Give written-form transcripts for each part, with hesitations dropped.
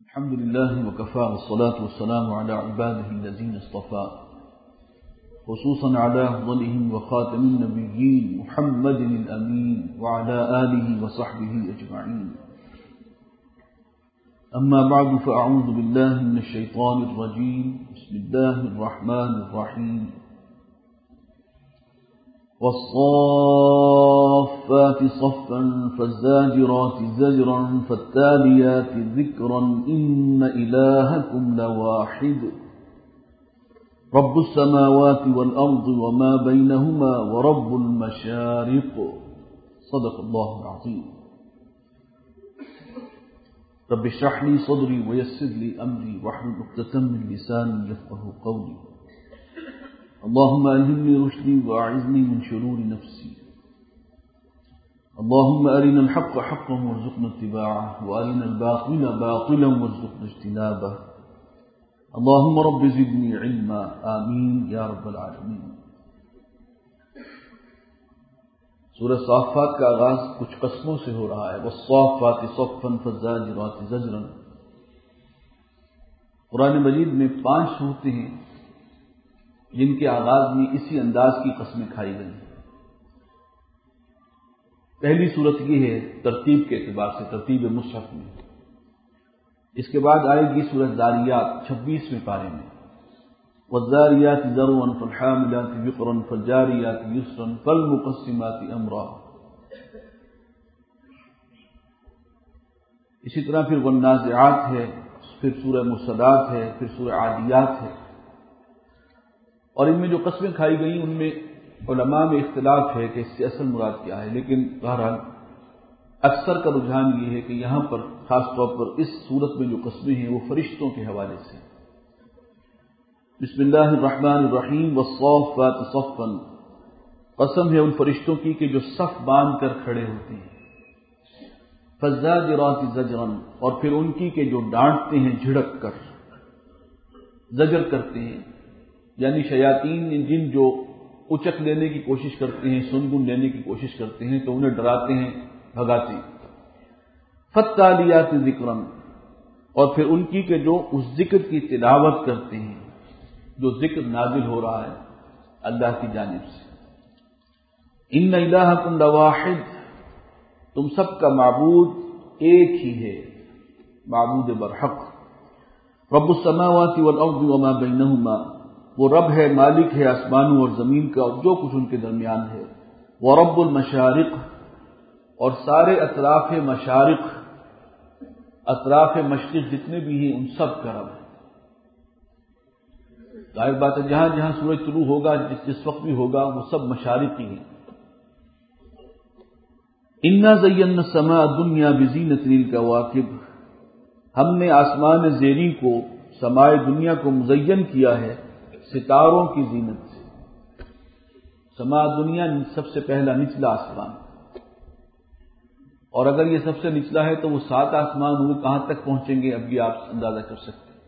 الحمد لله وكفى والصلاة والسلام على عباده الذين اصطفى خصوصا على أفضلهم وخاتم النبيين محمد الأمين وعلى آله وصحبه أجمعين. أما بعد فأعوذ بالله من الشيطان الرجيم. بسم الله الرحمن الرحيم. والصافات صفا فالزاجرات زجرا فالتاليات ذكرا إن إلهكم لواحد رب السماوات والأرض وما بينهما ورب المشارق. صدق الله العظيم. رب اشرح لي صدري ويسر لي أمري واحلل عقدة من لساني يفقهوا قولي. اللهم ألهمني رشدي وأعذني من شرور نفسي. اللهم أرنا الحق حقا وارزقنا اتباعه وأرنا الباطل باطلا وارزقنا اجتنابه. اللهم رب زدني علما. آمين یا رب العالمین. سورہ صافات کا آغاز کچھ قسموں سے ہو رہا ہے. والصافات صفا فالزاجرات زجرا. قرآن مجید میں 5 صورتیں ہیں جن کے آغاز میں اسی انداز کی قسمیں کھائی گئی ہیں. پہلی صورت یہ ہے ترتیب کے اعتبار سے، ترتیب مصحف میں. اس کے بعد آئے گی سورۃ ذاریات 26ویں پارے میں. والذاریات ذروا فالحاملات وقرا فالجاریات یسرا فالمقسمات امرا. اسی طرح پھر والنازعات ہے، پھر سورہ مرسلات ہے، پھر سورہ عادیات ہے. اور ان میں جو قسمیں کھائی گئی ان میں علماء میں اختلاف ہے کہ اس سے اصل مراد کیا ہے، لیکن بہرحال اکثر کا رجحان یہ ہے کہ یہاں پر خاص طور پر اس صورت میں جو قسمیں ہیں وہ فرشتوں کے حوالے سے. بسم اللہ الرحمن الرحیم. والصافات صفا. قسم ہے ان فرشتوں کی کہ جو صف باندھ کر کھڑے ہوتے ہیں. فالزاجرات زجرا. اور پھر ان کی کہ جو ڈانٹتے ہیں جھڑک کر، زجر کرتے ہیں، یعنی شیاطین جن جو اچک لینے کی کوشش کرتے ہیں، سنگن لینے کی کوشش کرتے ہیں تو انہیں ڈراتے ہیں، بھگاتے ہیں. فالتالیات ذکرا. اور پھر ان کی کہ جو اس ذکر کی تلاوت کرتے ہیں، جو ذکر نازل ہو رہا ہے اللہ کی جانب سے. ان الہکم لواحد. تم سب کا معبود ایک ہی ہے، معبود برحق. رب السماوات والارض وما بینہما. وہ رب ہے، مالک ہے آسمانوں اور زمین کا اور جو کچھ ان کے درمیان ہے. ورب المشارق. اور سارے اطراف مشارق، اطراف مشرق جتنے بھی ہیں ان سب کا رب ہے. ظاہر بات ہے جہاں جہاں سورج طلوع ہوگا، جس وقت بھی ہوگا، وہ سب مشارق ہی ہیں. انا زینا السماء الدنیا بزینۃ للکواکب. ہم نے آسمان زیریں کو، سمائے دنیا کو مزین کیا ہے ستاروں کی زینت سے. سماء دنیا سب سے پہلا نچلا آسمان، اور اگر یہ سب سے نچلا ہے تو وہ 7 آسمان وہ کہاں تک پہنچیں گے اب یہ آپ اندازہ کر سکتے ہیں.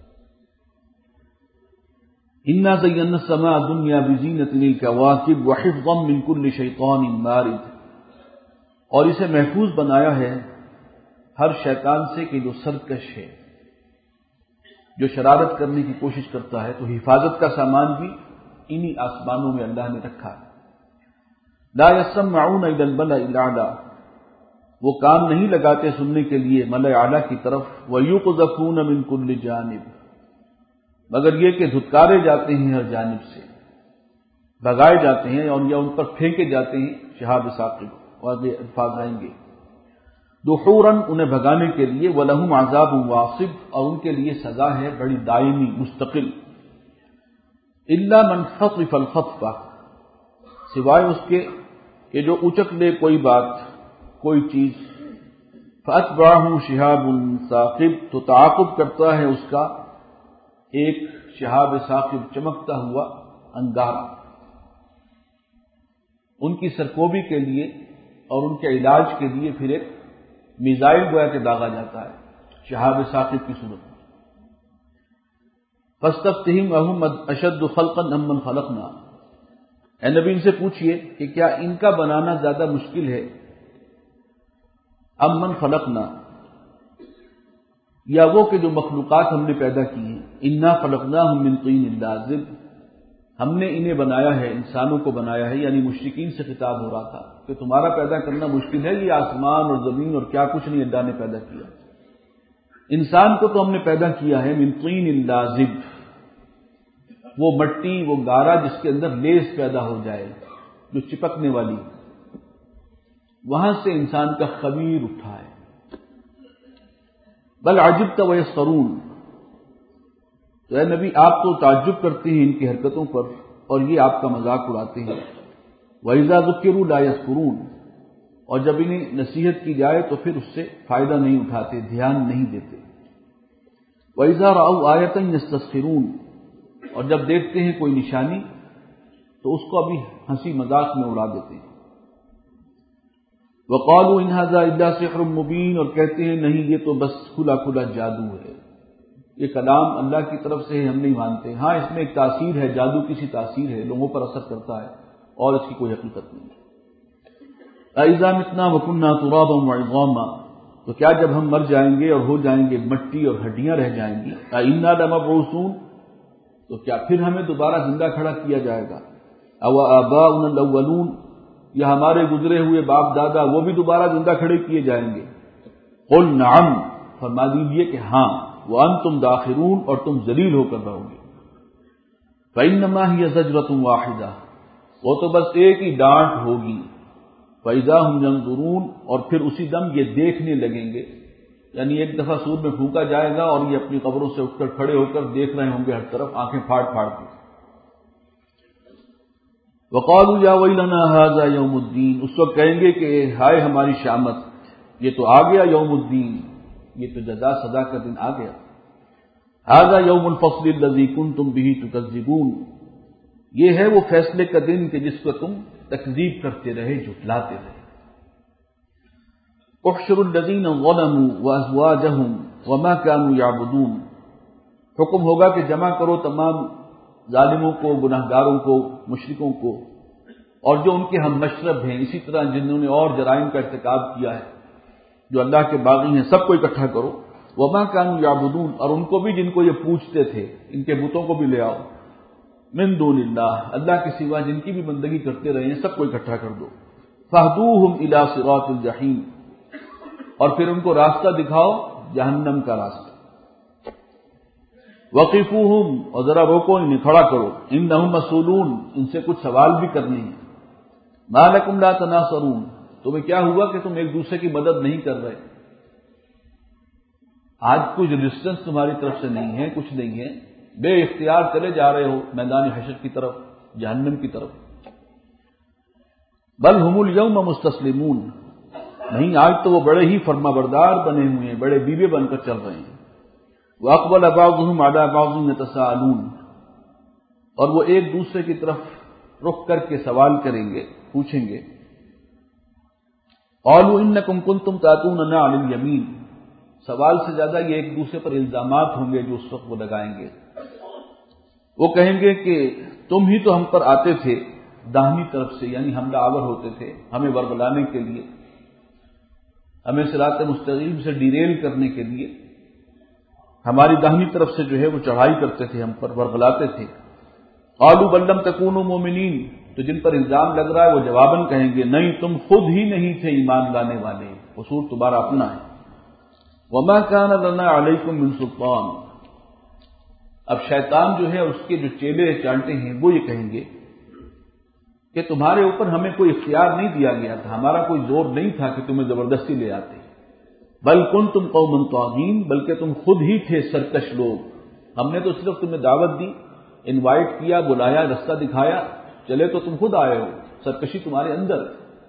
انا زینا السماء الدنیا بزینۃ للکواکب وحفظا من کل شیطان مارد. اور اسے محفوظ بنایا ہے ہر شیطان سے کہ جو سرکش ہے، جو شرارت کرنے کی کوشش کرتا ہے. تو حفاظت کا سامان بھی انہی آسمانوں میں اللہ نے رکھا ہے. لا يسمعون الى الملأ الاعلى. وہ کام نہیں لگاتے سننے کے لیے ملأ اعلیٰ کی طرف. ويقذفون من كل جانب. مگر یہ کہ دھتکارے جاتے ہیں ہر جانب سے، بھگائے جاتے ہیں اور یا ان پر پھینکے جاتے ہیں شہاب ثاقب. اور یہ الفاظ آئیں گے دحورا، انہیں بھگانے کے لیے. وَلَهُمْ عَذَابٌ وَاصِبٌ. اور ان کے لیے سزا ہے بڑی دائمی مستقل. إِلَّا مَنْ خَطِفَ الْخَطْفَةَ. سوائے اس کے کہ جو اچک لے کوئی بات، کوئی چیز. فَأَتْبَعَهُ شِهَابٌ ثَاقِبٌ. تو تعاقب کرتا ہے اس کا ایک شہاب ثاقب، چمکتا ہوا انگارہ. ان کی سرکوبی کے لیے اور ان کے علاج کے لیے پھر ایک میزائل گویا کہ داغا جاتا ہے شہاب ثاقب کی صورت میں. فاستفتہم اہم اشد خلقا ام من خلقنا. اے نبی ان سے پوچھئے کہ کیا ان کا بنانا زیادہ مشکل ہے ام من خلقنا، یا وہ کہ جو مخلوقات ہم نے پیدا کی ہیں، انا خلقناہم من طین لازب، ہم نے انہیں بنایا ہے، انسانوں کو بنایا ہے، یعنی مشرکین سے خطاب ہو رہا تھا کہ تمہارا پیدا کرنا مشکل ہے، یہ آسمان اور زمین اور کیا کچھ نہیں اللہ نے پیدا کیا۔ انسان کو تو ہم نے پیدا کیا ہے من طین لازب، وہ مٹی، وہ گارا جس کے اندر لیس پیدا ہو جائے، جو چپکنے والی، وہاں سے انسان کا خمیر اٹھا ہے۔ بل عجبت ویسخرون، تو اے نبی آپ تو تعجب کرتے ہیں ان کی حرکتوں پر اور یہ آپ کا مذاق اڑاتے ہیں۔ وَإِذَا ذُكِّرُوا لَا يَذْكُرُونَ، اور جب انہیں نصیحت کی جائے تو پھر اس سے فائدہ نہیں اٹھاتے، دھیان نہیں دیتے۔ وَإِذَا رَأَوْا آيَةً يَسْتَسْخِرُونَ، اور جب دیکھتے ہیں کوئی نشانی تو اس کو ابھی ہنسی مذاق میں اڑا دیتے ہیں۔ وَقَالُوا إِنْ هَذَا إِلَّا سِحْرٌ مُبِينٌ، اور کہتے ہیں نہیں یہ تو بس کھلا کھلا جادو ہے، یہ کلام اللہ کی طرف سے ہے، ہم نہیں مانتے۔ ہاں اس میں ایک تاثیر ہے، جادو کی سی تاثیر ہے، لوگوں پر اثر کرتا ہے اور اس کی کوئی حقیقت نہیں ہے۔ أَإِذَا مِتْنَا وَكُنَّا تُرَابًا وَعِظَامًا، تو کیا جب ہم مر جائیں گے اور ہو جائیں گے مٹی اور ہڈیاں رہ جائیں گی، أَإِنَّا لَمَبْعُوثُونَ، تو کیا پھر ہمیں دوبارہ زندہ کھڑا کیا جائے گا؟ أَوْ آبَاؤُنَا الْأَوَّلُونَ، یا ہمارے گزرے ہوئے باپ دادا وہ بھی دوبارہ زندہ کھڑے کیے جائیں گے؟ قُلْ نَعَمْ، فرما دیجئے کہ ہاں، وَأَنْتُمْ دَاخِرُونَ، اور تم ذلیل ہو کر رہو گے۔ فَإِنَّمَا هِيَ زَجْرَةٌ وَاحِدَةٌ، وہ تو بس ایک ہی ڈانٹ ہوگی۔ فَإِذَا هُمْ يَنظُرُونَ، اور پھر اسی دم یہ دیکھنے لگیں گے، یعنی ایک دفعہ سور میں پھونکا جائے گا اور یہ اپنی قبروں سے اٹھ کر کھڑے ہو کر دیکھ رہے ہوں گے ہر طرف، آنکھیں پھاڑ پھاڑ کے۔ وَقَالُوا يَا وَيْلَنَا هَذَا يَوْمُ الدِّينِ، اس وقت کہیں گے کہ ہائے ہماری شامت، یہ تو آ گیا یوم الدین، یہ تو جزا سزا کا دن آ گیا۔ هَذَا يَوْمُ الْفَصْلِ الَّذِي كُنْتُمْ بِهِ تُكَذِّبُونَ، یہ ہے وہ فیصلے کا دن کہ جس کو تم تکذیب کرتے رہے، جھٹلاتے رہے۔ احشروا الذین ظلموا وازواجہم وما كانوا يعبدون، حکم ہوگا کہ جمع کرو تمام ظالموں کو، گناہ گاروں کو، مشرکوں کو، اور جو ان کے ہم مشرب ہیں، اسی طرح جنہوں نے اور جرائم کا ارتکاب کیا ہے، جو اللہ کے باغی ہیں، سب کو اکٹھا کرو۔ وما كانوا يعبدون، اور ان کو بھی جن کو یہ پوچھتے تھے، ان کے بتوں کو بھی لے آؤ۔ من دون اللہ، اللہ کے سوا جن کی بھی بندگی کرتے رہے ہیں سب کو اکٹھا کر دو۔ فاہدوہم الی صراط الجحیم، اور پھر ان کو راستہ دکھاؤ جہنم کا راستہ۔ وقفوہم، اور ذرا روکو انہیں، کھڑا کرو۔ انہم مسئولون، ان سے کچھ سوال بھی کرنے ہیں۔ ما لکم لا تناصرون، تمہیں کیا ہوا کہ تم ایک دوسرے کی مدد نہیں کر رہے؟ آج کچھ ریزسٹنس تمہاری طرف سے نہیں ہے، کچھ نہیں ہے، بے اختیار چلے جا رہے ہو میدان حشر کی طرف، جہنم کی طرف۔ بل ہم الیوم مستسلمون، نہیں آج تو وہ بڑے ہی فرما بردار بنے ہوئے ہیں، بڑے بیوے بن کر چل رہے ہیں۔ وَأَقْبَلَ بَعْضُهُمْ عَلَى بَعْضٍ يَتَسَاءَلُونَ، اور وہ ایک دوسرے کی طرف رخ کر کے سوال کریں گے، پوچھیں گے۔ قَالُوا إِنَّكُمْ كُنْتُمْ تَأْتُونَنَا عَنِ الْيَمِينِ، سوال سے زیادہ یہ ایک دوسرے پر الزامات ہوں گے جو اس وقت وہ لگائیں گے۔ وہ کہیں گے کہ تم ہی تو ہم پر آتے تھے داہنی طرف سے، یعنی حملہ آور ہوتے تھے ہمیں ورگلانے کے لیے، ہمیں صراط مستقیم سے ڈیریل کرنے کے لیے، ہماری داہنی طرف سے جو ہے وہ چڑھائی کرتے تھے، ہم پر ورگلاتے تھے۔ قالوا بل لم تکونوا مؤمنین، تو جن پر الزام لگ رہا ہے وہ جواباً کہیں گے نہیں تم خود ہی نہیں تھے ایمان لانے والے، قصور تمہارا اپنا ہے۔ وما كان لنا علیکم من سلطان، اب شیطان جو ہے اس کے جو چیلے چانٹے ہیں وہ یہ کہیں گے کہ تمہارے اوپر ہمیں کوئی اختیار نہیں دیا گیا تھا، ہمارا کوئی زور نہیں تھا کہ تمہیں زبردستی لے آتے، بل کنتم قوما طاغین، بلکہ تم خود ہی تھے سرکش لوگ، ہم نے تو صرف تمہیں دعوت دی، انوائٹ کیا، بلایا، رستہ دکھایا، چلے تو تم خود آئے ہو، سرکشی تمہارے اندر۔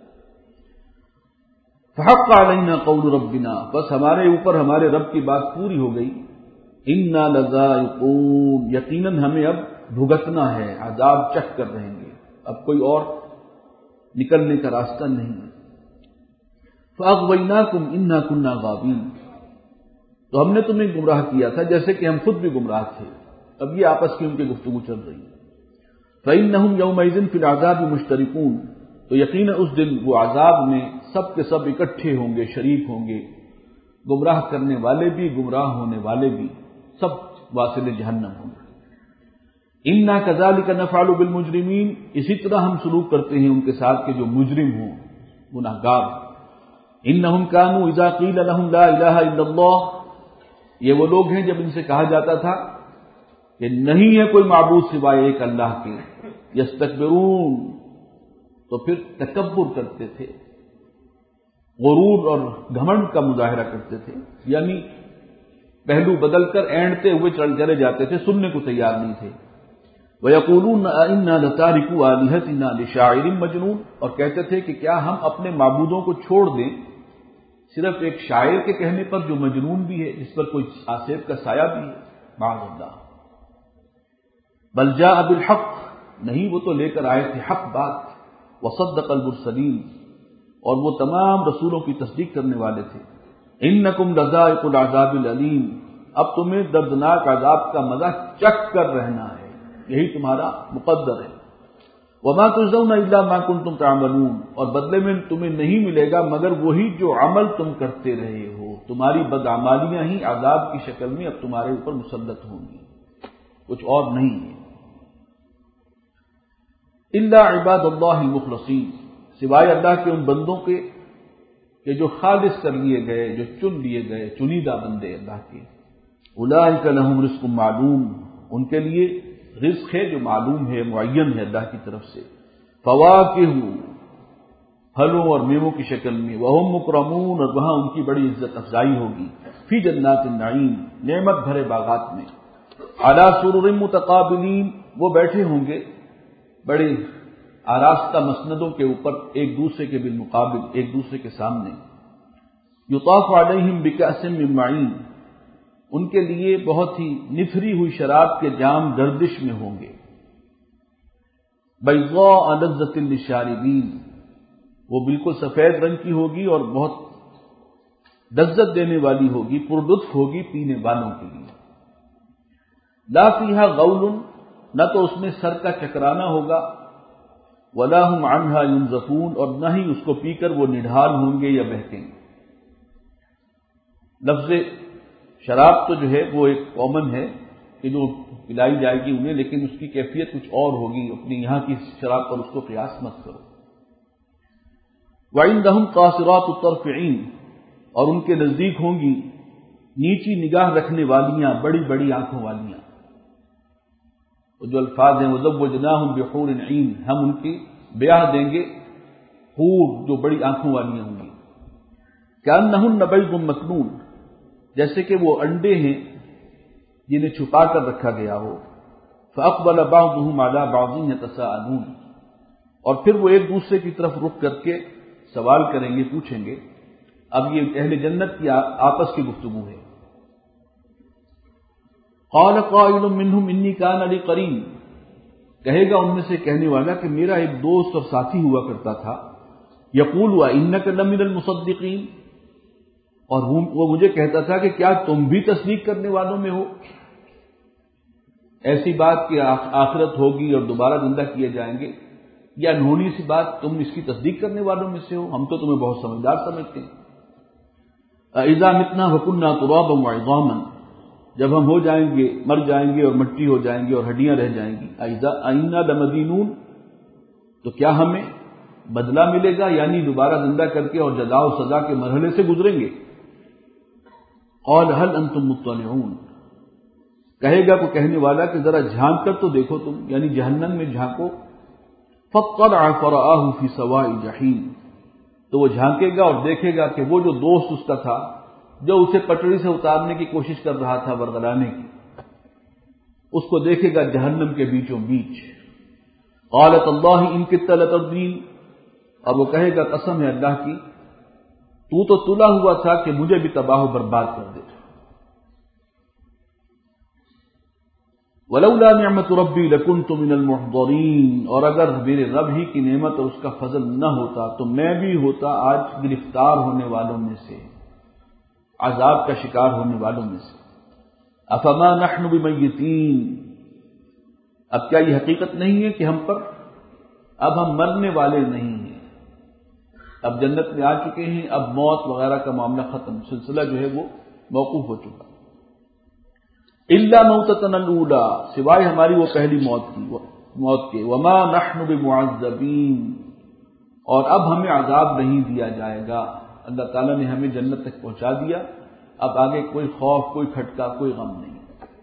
فحق علینا قول ربنا، بس ہمارے اوپر ہمارے رب کی بات پوری ہو گئی۔ انا لذائقون، یقیناً ہمیں اب بھگتنا ہے، عذاب چکھ کر رہیں گے، اب کوئی اور نکلنے کا راستہ نہیں ہے۔ فاغویناکم انا کنا غاوین، تو ہم نے تمہیں گمراہ کیا تھا جیسے کہ ہم خود بھی گمراہ تھے۔ اب یہ آپس کی ان کی گفتگو چل رہی ہے۔ فإنہم یومئذ فی العذاب مشترکون، تو یقیناً اس دن وہ عذاب میں سب کے سب اکٹھے ہوں گے، شریک ہوں گے۔ گمراہ کرنے والے بھی گمراہ ہونے والے بھی سب واصل جہنم ہوں گے۔ انا کذالک نفعل بالمجرمین، اسی طرح ہم سلوک کرتے ہیں ان کے ساتھ کہ جو مجرم ہوں، گناہگار۔ انہم کانوا اذا قیل لهم لا الہ الا اللہ، یہ وہ لوگ ہیں جب ان سے کہا جاتا تھا کہ نہیں ہے کوئی معبود سوائے ایک اللہ کے، یستکبرون، تو پھر تکبر کرتے تھے، غرور اور گھمنڈ کا مظاہرہ کرتے تھے، یعنی پہلو بدل کر اینڈتے ہوئے چلے جاتے تھے، سننے کو تیار نہیں تھے۔ وَيَقُولُونَ أَإِنَّا لَتَارِكُو آلِهَتِنَا لِشَاعِرٍ مَجْنُونٍ، اور کہتے تھے کہ کیا ہم اپنے معبودوں کو چھوڑ دیں صرف ایک شاعر کے کہنے پر جو مجنون بھی ہے، جس پر کوئی آصف کا سایہ بھی ہے، معاذ اللہ۔ بل جاء بالحق، نہیں وہ تو لے کر آئے تھے حق بات، وصدق المرسلین، اور وہ تمام رسولوں کی تصدیق کرنے والے تھے۔ انکم لذائق العذاب العلیم، اب تمہیں دردناک عذاب کا مزہ چکھ کر رہنا ہے، یہی تمہارا مقدر ہے۔ وما تجزون الا ما کنتم تعملون، اور بدلے میں تمہیں نہیں ملے گا مگر وہی جو عمل تم کرتے رہے ہو، تمہاری بدعمالیاں ہی عذاب کی شکل میں اب تمہارے اوپر مسلط ہوں گی، کچھ اور نہیں ہے۔ الا عباد اللہ المخلصین، سوائے اللہ کے ان بندوں کے کہ جو خالص کر لیے گئے، جو چن لیے گئے، چنیدہ بندے اللہ کے۔ اولئک لہم رزق معلوم، ان کے لیے رزق ہے جو معلوم ہے، معین ہے اللہ کی طرف سے۔ فواکہ، پھلوں اور میووں کی شکل میں، وہم مکرمون، اور وہاں ان کی بڑی عزت افزائی ہوگی، فی جنات النعیم، نعمت بھرے باغات میں، علی سرر متقابلین، وہ بیٹھے ہوں گے بڑے آراستہ مسندوں کے اوپر، ایک دوسرے کے بالمقابل، ایک دوسرے کے سامنے۔ یطاف علیہم بکأس من معین، ان کے لیے بہت ہی نفری ہوئی شراب کے جام گردش میں ہوں گے۔ بیضاء لذۃ للشاربین، وہ بالکل سفید رنگ کی ہوگی اور بہت لذت دینے والی ہوگی، پرلطف ہوگی پینے والوں کے لیے۔ لا فیہا غول، نہ تو اس میں سر کا چکرانا ہوگا، ولا هم عنها ينزفون، اور نہ ہی اس کو پی کر وہ نڈھال ہوں گے یا بہکیں گے۔ لفظ شراب تو جو ہے وہ ایک کامن ہے کہ جو پلائی جائے گی انہیں، لیکن اس کی کیفیت کچھ اور ہوگی، اپنی یہاں کی شراب پر اس کو قیاس مت کرو۔ وعندهم قاصرات الطرف عین، اور ان کے نزدیک ہوں گی نیچی نگاہ رکھنے والیاں، بڑی بڑی آنکھوں والیاں۔ جو الفاظ ہیں وَزَوَّجْنَاهُمْ بِحُورٍ عِین، ہم ان کی بیاہ دیں گے حور جو بڑی آنکھوں والیاں ہوں گی۔ كَأَنَّهُنَّ بَيْضٌ مَكْنُونٌ، جیسے کہ وہ انڈے ہیں جنہیں چھپا کر رکھا گیا ہو۔ فَأَقْبَلَ بَعْضُهُمْ عَلَى بَعْضٍ يَتَسَاءَلُونَ، اور پھر وہ ایک دوسرے کی طرف رخ کر کے سوال کریں گے، پوچھیں گے۔ اب یہ اہل جنت کی آپس کی گفتگو ہے۔ قال قائل منهم انی کان لی قرین، کہے گا ان میں سے کہنے والا کہ میرا ایک دوست اور ساتھی ہوا کرتا تھا، یقول وانک لمن المصدقین، اور وہ مجھے کہتا تھا کہ کیا تم بھی تصدیق کرنے والوں میں ہو؟ ایسی بات کہ آخرت ہوگی اور دوبارہ زندہ کیے جائیں گے، یا انہونی سی بات تم اس کی تصدیق کرنے والوں میں سے ہو؟ ہم تو تمہیں بہت سمجھدار سمجھتے ہیں۔ اذا متنا وکنا ترابا وعظاما، جب ہم ہو جائیں گے، مر جائیں گے اور مٹی ہو جائیں گے اور ہڈیاں رہ جائیں گی، اِنَّا لَمَدِينُونَ، تو کیا ہمیں بدلہ ملے گا، یعنی دوبارہ زندہ کر کے اور جزا و سزا کے مرحلے سے گزریں گے۔ قال هل انتم مطلعون، کہے گا کو کہنے والا کہ ذرا جھانک کر تو دیکھو تم، یعنی جہنم میں جھانکو۔ فاطلع فرآہ فی سواء الجحیم، تو وہ جھانکے گا اور دیکھے گا کہ وہ جو دوست اس کا تھا جو اسے پٹڑی سے اتارنے کی کوشش کر رہا تھا، ورگلانے کی، اس کو دیکھے گا جہنم کے بیچوں بیچ۔ قالت اللہ ان کدت لتردین، اور وہ کہے گا قسم ہے اللہ کی، تو تلا ہوا تھا کہ مجھے بھی تباہ و برباد کر دے۔ ولولا نعمت ربی لکنت من المحضرین، اور اگر میرے رب ہی کی نعمت اور اس کا فضل نہ ہوتا تو میں بھی ہوتا آج گرفتار ہونے والوں میں سے، عذاب کا شکار ہونے والوں میں سے۔ افما نحن بمیتین، اب کیا یہ حقیقت نہیں ہے کہ ہم پر اب ہم مرنے والے نہیں ہیں۔ اب جنت میں آ چکے ہیں، اب موت وغیرہ کا معاملہ ختم، سلسلہ جو ہے وہ موقوف ہو چکا۔ الا موتتنا الاولى، سوائے ہماری وہ پہلی موت کے، وما نحن بمعذبین، اور اب ہمیں عذاب نہیں دیا جائے گا۔ اللہ تعالیٰ نے ہمیں جنت تک پہنچا دیا، اب آگے کوئی خوف، کوئی کھٹکا، کوئی غم نہیں۔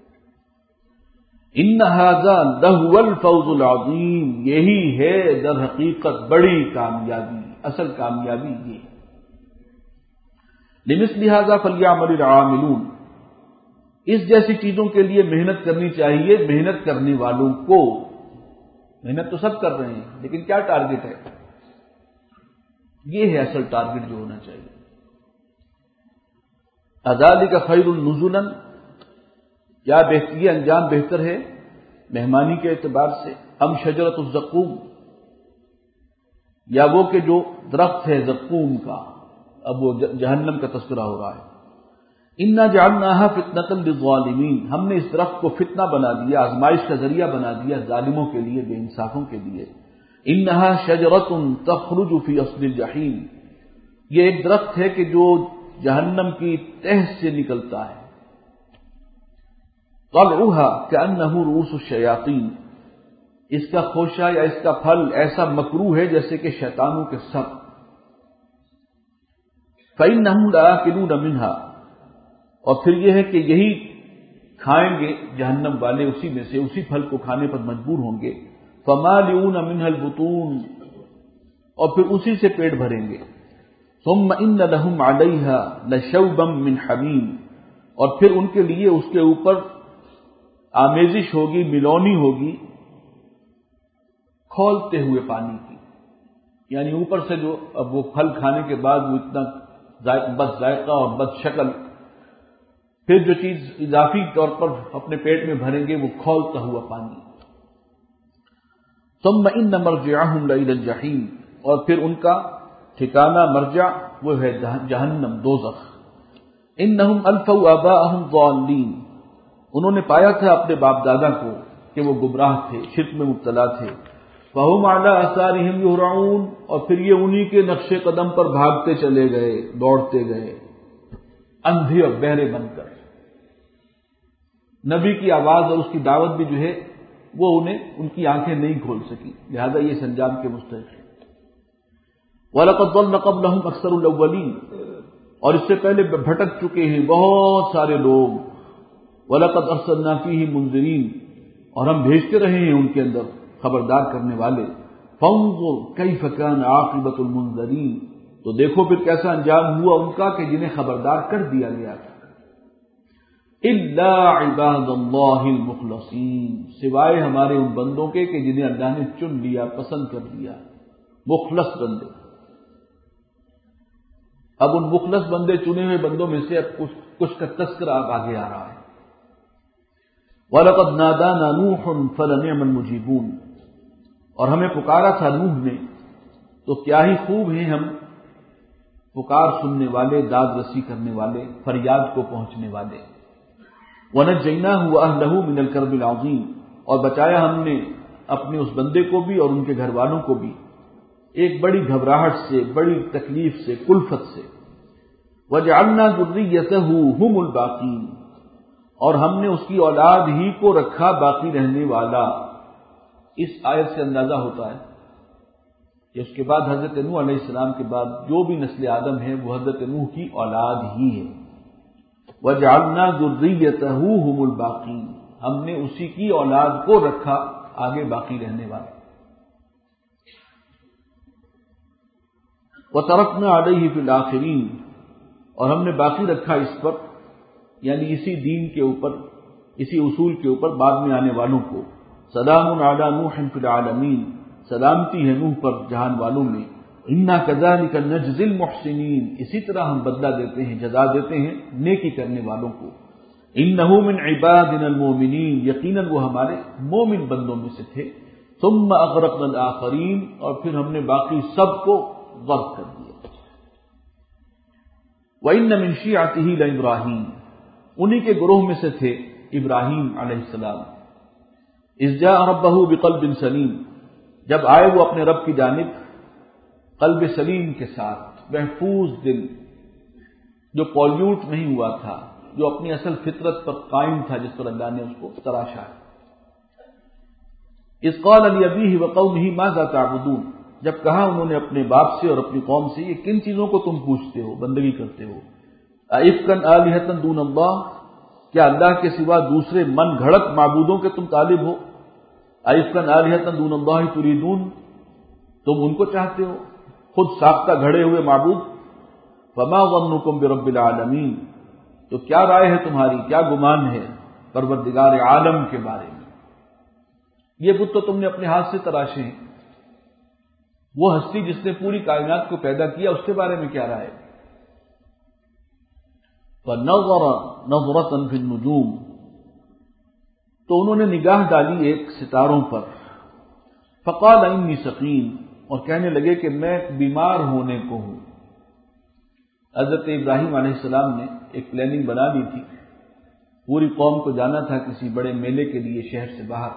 ان ھذا لہو الفوز العظیم، یہی ہے در حقیقت بڑی کامیابی، اصل کامیابی یہ۔ لمثل ھذا فلیعمل العاملون، اس جیسی چیزوں کے لیے محنت کرنی چاہیے محنت کرنے والوں کو۔ محنت تو سب کر رہے ہیں، لیکن کیا ٹارگٹ ہے؟ یہ ہے اصل ٹارگٹ جو ہونا چاہیے۔ اذالک خیر نزلا، کیا یہ انجام بہتر ہے مہمانی کے اعتبار سے؟ ام شجرۃ الزقوم، یا وہ کہ جو درخت ہے زقوم کا، اب وہ جہنم کا تذکرہ ہو رہا ہے۔ انا جعلناها فتنة للظالمین، ہم نے اس درخت کو فتنہ بنا دیا، آزمائش کا ذریعہ بنا دیا ظالموں کے لیے، بے انصافوں کے لیے۔ انها شجرۃ تخرج فی اصل الجحیم، یہ ایک درخت ہے کہ جو جہنم کی تہ سے نکلتا ہے۔ طلعها كأنه رؤوس الشیاطین، اس کا خوشہ یا اس کا پھل ایسا مکروہ ہے جیسے کہ شیطانوں کے سر۔ فإنهم لآکلون منها، اور پھر یہ ہے کہ یہی کھائیں گے جہنم والے، اسی میں سے اسی پھل کو کھانے پر مجبور ہوں گے۔ فمالئون منها البطون، اور پھر اسی سے پیٹ بھریں گے۔ ثم ان لهم علیها لشوبا من حمیم، اور پھر ان کے لیے اس کے اوپر آمیزش ہوگی، ملونی ہوگی کھولتے ہوئے پانی کی، یعنی اوپر سے جو اب وہ پھل کھانے کے بعد وہ اتنا بد ذائقہ اور بد شکل، پھر جو چیز اضافی طور پر اپنے پیٹ میں بھریں گے وہ کھولتا ہوا پانی۔ ثم ان مرجعهم لإلى الجحیم، اور پھر ان کا ٹھکانہ مرجع وہ ہے جہنم، دوزخ۔ انہم الفوا آباءهم ضالین، انہوں نے پایا تھا اپنے باپ دادا کو کہ وہ گمراہ تھے، شرک میں مبتلا تھے۔ فہم علی آثارہم یہرعون، اور پھر یہ انہی کے نقش قدم پر بھاگتے چلے گئے، دوڑتے گئے، اندھے اور بہرے بن کر۔ نبی کی آواز اور اس کی دعوت بھی جو ہے وہ انہیں ان کی آنکھیں نہیں کھول سکی، لہذا یہ سنجام کے مستحق ہے۔ وَلَقَدْ ضَلَّ قَبْلَهُمْ أَكْثَرُ الْأَوَّلِينَ، اور اس سے پہلے بھٹک چکے ہیں بہت سارے لوگ۔ وَلَقَدْ أَرْسَلْنَا فِيهِمْ مُنذِرِينَ، اور ہم بھیجتے رہے ہیں ان کے اندر خبردار کرنے والے۔ فَانظُرْ كَيْفَ كَانَ عَاقِبَةُ الْمُنذَرِينَ، تو دیکھو پھر کیسا انجام ہوا ان کا کہ جنہیں خبردار کر دیا گیا تھا۔ إِلَّا عِبَادَ اللَّهِ الْمُخْلَصِينَ، سوائے ہمارے ان بندوں کے کہ جنہیں اللہ نے چن لیا، پسند کر لیا، مخلص بندے۔ اب ان مخلص بندے، چنے ہوئے بندوں میں سے اب کچھ کا تذکرہ اب آگے آ رہا ہے۔ وَلَقَدْ نَادَانَا نُوحٌ فَلَنِعْمَ الْمُجِيبُونَ، اور ہمیں پکارا تھا نوح نے، تو کیا ہی خوب ہیں ہم پکار سننے والے، داد رسی کرنے والے، فریاد کو پہنچنے والے۔ وَنَجَّيْنَاهُ وَأَهْلَهُ مِنَ الْكَرْبِ الْعَظِيمِ، اور بچایا ہم نے اپنے اس بندے کو بھی اور ان کے گھر والوں کو بھی ایک بڑی گھبراہٹ سے، بڑی تکلیف سے، کلفت سے۔ وَجَعَلْنَا ذُرِّيَّتَهُ هُمُ الْبَاقِينَ، اور ہم نے اس کی اولاد ہی کو رکھا باقی رہنے والا۔ اس آیت سے اندازہ ہوتا ہے کہ اس کے بعد حضرت نوح علیہ السلام کے بعد جو بھی نسل آدم ہے وہ حضرت نوح کی اولاد ہی ہے۔ وَجَعَلْنَا ذُرِّيَّتَهُ هُمُ الْبَاقِينَ، ہم نے اسی کی اولاد کو رکھا آگے باقی رہنے والا۔ وَتَرَكْنَا عَلَيْهِ فِي الْآخِرِينَ، اور ہم نے باقی رکھا اس پر، یعنی اسی دین کے اوپر، اسی اصول کے اوپر بعد میں آنے والوں کو۔ سلام علی نوح فی العالمین، سلامتی ہے نوح پر جہان والوں میں۔ انا کذالک نجزی المحسنین، اسی طرح ہم بدلہ دیتے ہیں، جزا دیتے ہیں نیکی کرنے والوں کو۔ انہ من عبادنا المؤمنین، یقیناً وہ ہمارے مومن بندوں میں سے تھے۔ ثم اغرقنا الآخرین، اور پھر ہم نے باقی سب کو غرق کر دیا۔ وَإِنَّ مِن شِيعَتِهِ لَإِبْرَاهِيمَ، انہی کے گروہ میں سے تھے ابراہیم علیہ السلام۔ اذ جاء ربہ بقلب سلیم، جب آئے وہ اپنے رب کی جانب قلب سلیم کے ساتھ، محفوظ دل جو پالیوٹ نہیں ہوا تھا، جو اپنی اصل فطرت پر قائم تھا، جس پر اللہ نے اس کو تراشا ہے۔ اذ قال لأبيه وقومه ماذا تعبدون، جب کہا انہوں نے اپنے باپ سے اور اپنی قوم سے، یہ کن چیزوں کو تم پوچھتے ہو، بندگی کرتے ہو؟ ائفکا آلہۃ دون اللہ، کیا اللہ کے سوا دوسرے من گھڑت معبودوں کے تم طالب ہو؟ ائفکا آلہۃ دون اللہ تريدون، تم ان کو چاہتے ہو، خود ساختہ گھڑے ہوئے معبود۔ فما ظنکم برب العالمین، تو کیا رائے ہے تمہاری، کیا گمان ہے پروردگار عالم کے بارے میں؟ یہ بت تو تم نے اپنے ہاتھ سے تراشے ہیں، وہ ہستی جس نے پوری کائنات کو پیدا کیا، اس کے بارے میں کیا رائے؟ فنظر نظرة فی النجوم، تو انہوں نے نگاہ ڈالی ایک ستاروں پر۔ فقال انی سقیم، اور کہنے لگے کہ میں بیمار ہونے کو ہوں۔ حضرت ابراہیم علیہ السلام نے ایک پلاننگ بنا لی تھی، پوری قوم کو جانا تھا کسی بڑے میلے کے لیے شہر سے باہر،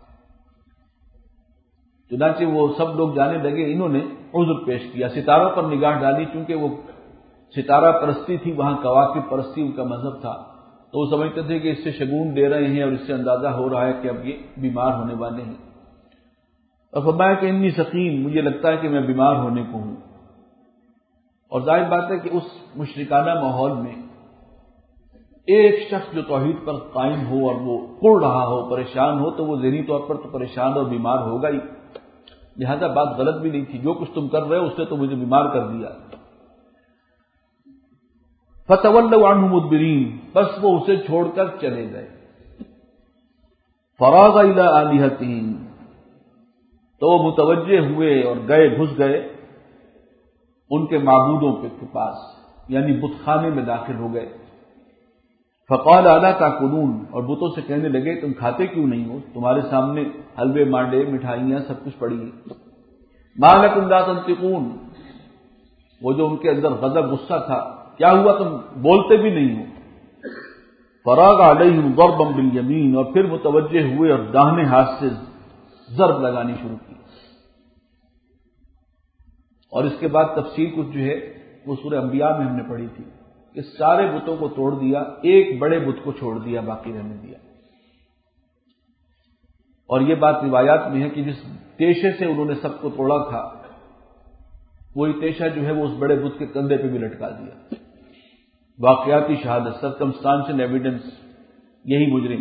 چنانچہ وہ سب لوگ جانے لگے، انہوں نے عذر پیش کیا، ستاروں پر نگاہ ڈالی، چونکہ وہ ستارہ پرستی تھی، وہاں کواکب پرستی ان کا مذہب تھا، تو وہ سمجھتے تھے کہ اس سے شگون دے رہے ہیں اور اس سے اندازہ ہو رہا ہے کہ اب یہ بیمار ہونے والے ہیں۔ اور فرمایا کہ انی سقیم، مجھے لگتا ہے کہ میں بیمار ہونے کو ہوں۔ اور ظاہر بات ہے کہ اس مشرکانہ ماحول میں ایک شخص جو توحید پر قائم ہو اور وہ کڑ رہا ہو، پریشان ہو، تو وہ ذہنی طور پر تو پریشان اور بیمار ہوگا ہی، لہذا بات غلط بھی نہیں تھی، جو کچھ تم کر رہے ہو اس نے تو مجھے بیمار کر دیا۔ فَتَوَلَّوْا عَنْهُ مُدْبِرِينَ، بس وہ اسے چھوڑ کر چلے گئے۔ فَرَاغَ إِلَىٰ آلِهَتِهِمْ، تو وہ متوجہ ہوئے اور گھس گئے ان کے معبودوں کے پاس، یعنی بت خانے میں داخل ہو گئے۔ فقال الا تاکلون، اور بتوں سے کہنے لگے تم کھاتے کیوں نہیں ہو، تمہارے سامنے حلوے مانڈے مٹھائیاں سب کچھ پڑی ہے۔ ما لکم لا تنطقون، وہ جو ان کے اندر غضب غصہ تھا، کیا ہوا تم بولتے بھی نہیں ہو۔ فراغ علیہم ضربا بالیمین، اور پھر متوجہ ہوئے اور داہنے ہاتھ سے ضرب لگانی شروع کی۔ اور اس کے بعد تفصیل کچھ جو ہے وہ سورہ انبیاء میں ہم نے پڑھی تھی کہ سارے بتوں کو توڑ دیا، ایک بڑے بت کو چھوڑ دیا، باقی رہنے دیا۔ اور یہ بات روایات میں ہے کہ جس تیشے سے انہوں نے سب کو توڑا تھا، وہی تیشہ جو ہے وہ اس بڑے بت کے کندھے پہ بھی لٹکا دیا۔ واقعاتی شہادت، سرکمسٹانشل ایویڈنس، یہی مجرم۔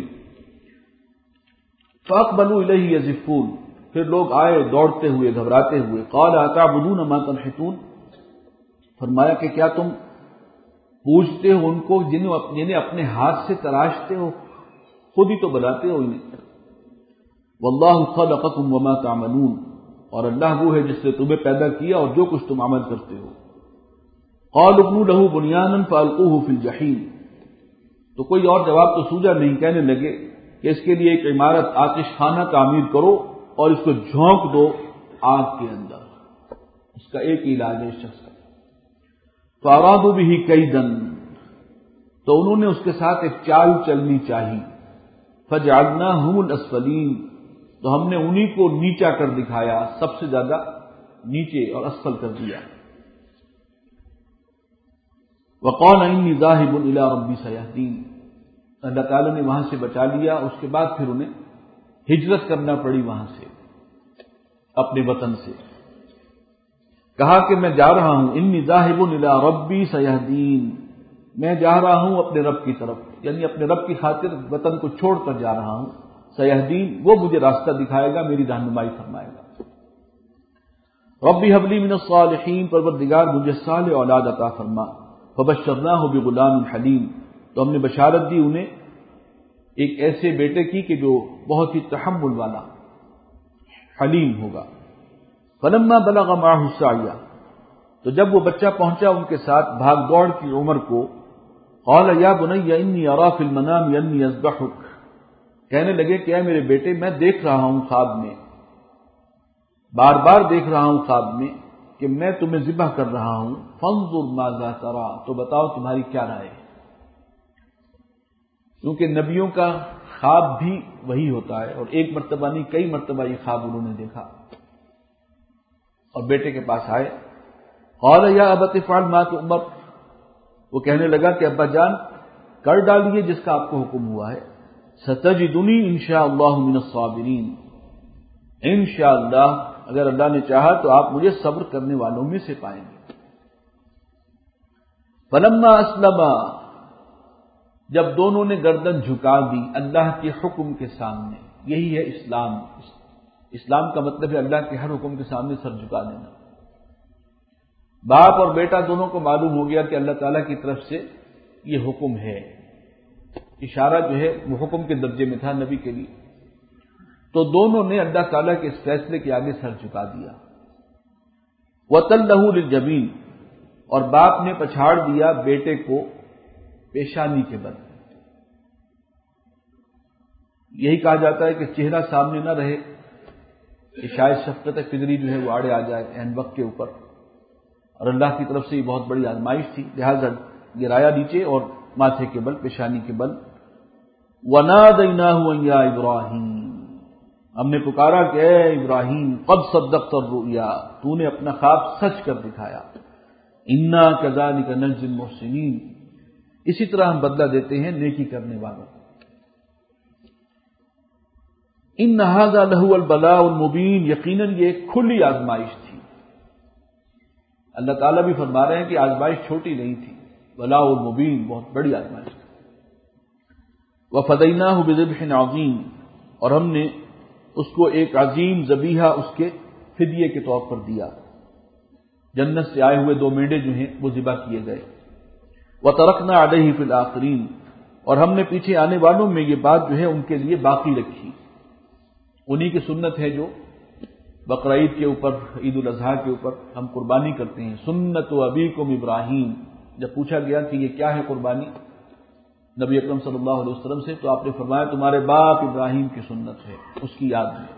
فاقبلوا الیہ یزفون، پھر لوگ آئے دوڑتے ہوئے، گھبراتے ہوئے۔ قال اتعبدون ما تنحتون، فرمایا کہ کیا تم پوجتے ہو ان کو جنہیں اپنے ہاتھ سے تراشتے ہو، خود ہی تو بناتے ہو انہیں۔ واللہ خلقکم وما تعملون، اور اللہ وہ ہے جس نے تمہیں پیدا کیا اور جو کچھ تم عمل کرتے ہو۔ قالوا ابنوا له بنيانا فالقوه في الجحيم، تو کوئی اور جواب تو سوجا نہیں، کہنے لگے کہ اس کے لیے ایک عمارت آتش خانہ تعمیر کرو اور اس کو جھونک دو آگ کے اندر، اس کا ایک ہی علاج ہے اس شخص کا۔ فارادوا به کیدا، تو انہوں نے اس کے ساتھ ایک چال چلنی چاہی۔ فجعلناهم الاسفلین، تو ہم نے انہی کو نیچا کر دکھایا، سب سے زیادہ نیچے اور اسفل کر دیا۔ وقال انی ذاہب الی ربی سیہدین، اللہ تعالیٰ نے وہاں سے بچا لیا۔ اس کے بعد پھر انہیں ہجرت کرنا پڑی وہاں سے، اپنے وطن سے۔ کہا کہ میں جا رہا ہوں، انی ذاہب الی ربی سیہدین، میں جا رہا ہوں اپنے رب کی طرف، یعنی اپنے رب کی خاطر وطن کو چھوڑ کر جا رہا ہوں۔ سیہدین، وہ مجھے راستہ دکھائے گا، میری رہنمائی فرمائے گا۔ ربی حب لی من الصالحین، پروردگار مجھے صالح اولاد عطا فرما۔ فبشرناہ بغلام حلیم، تو ہم نے بشارت دی انہیں ایک ایسے بیٹے کی کہ جو بہت ہی تحمل والا، حلیم ہوگا۔ فلما بلغ معه السعی، تو جب وہ بچہ پہنچا ان کے ساتھ بھاگ دوڑ کی عمر کو، قال یا بنی انی اری فی المنام انی اذبحک، کہنے لگے کہ اے میرے بیٹے میں دیکھ رہا ہوں خواب میں، بار بار دیکھ رہا ہوں خواب میں کہ میں تمہیں ذبح کر رہا ہوں۔ فانظر ماذا تری، تو بتاؤ تمہاری کیا رائے ہے۔ کیونکہ نبیوں کا خواب بھی وہی ہوتا ہے، اور ایک مرتبہ نہیں کئی مرتبہ یہ خواب انہوں نے دیکھا۔ اور بیٹے کے پاس آئے قال یا ابت افعل ما تؤمر، وہ کہنے لگا کہ ابا جان کر ڈالیے جس کا آپ کو حکم ہوا ہے، ستجدنی انشاءاللہ من الصابرین، انشاءاللہ اگر اللہ نے چاہا تو آپ مجھے صبر کرنے والوں میں سے پائیں گے۔ فلما اسلما، جب دونوں نے گردن جھکا دی اللہ کے حکم کے سامنے، یہی ہے اسلام۔ اسلام کا مطلب ہے اللہ کے ہر حکم کے سامنے سر جھکا دینا۔ باپ اور بیٹا دونوں کو معلوم ہو گیا کہ اللہ تعالیٰ کی طرف سے یہ حکم ہے، اشارہ جو ہے وہ حکم کے درجے میں تھا نبی کے لیے، تو دونوں نے اللہ تعالیٰ کے اس فیصلے کے آگے سر جھکا دیا۔ وَتَلَّهُ لِلْجَبِينِ، اور باپ نے پچھاڑ دیا بیٹے کو پیشانی کے بل۔ یہی کہا جاتا ہے کہ چہرہ سامنے نہ رہے کہ شاید شفقت فطری جو ہے وہ آڑے آ جائے عین وقت کے اوپر، اور اللہ کی طرف سے یہ بہت بڑی آزمائش تھی، لہذا گرایا نیچے اور ماتھے کے بل، پیشانی کے بل۔ وَنَادَيْنَاهُ أَن يَا إِبْرَاهِيمُ، ہم نے پکارا کہ اے ابراہیم قد صدقت الرؤیا، تو نے اپنا خواب سچ کر دکھایا، انا كذلك نجزي المحسنین، اسی طرح ہم بدلہ دیتے ہیں نیکی کرنے والوں کو۔ ان هذا لهو البلاء المبین، یقیناً یہ ایک کھلی آزمائش تھی۔ اللہ تعالیٰ بھی فرما رہے ہیں کہ آزمائش چھوٹی نہیں تھی، بلاء المبین بہت بڑی آزمائش تھی۔ وفدیناہ بذبح عظیم، اور ہم نے اس کو ایک عظیم ذبیحہ اس کے فدیے کے طور پر دیا، جنت سے آئے ہوئے 2 مینڈے جو ہیں وہ ذبح کیے گئے۔ وترکنا علیہ فی الآخرین، اور ہم نے پیچھے آنے والوں میں یہ بات جو ہے ان کے لیے باقی رکھی۔ انہی کی سنت ہے جو بقرہ عید کے اوپر، عید الاضحیٰ کے اوپر ہم قربانی کرتے ہیں، سنت ابیکم ابراہیم۔ جب پوچھا گیا کہ یہ کیا ہے قربانی نبی اکرم صلی اللہ علیہ وسلم سے، تو آپ نے فرمایا تمہارے باپ ابراہیم کی سنت ہے، اس کی یاد میں۔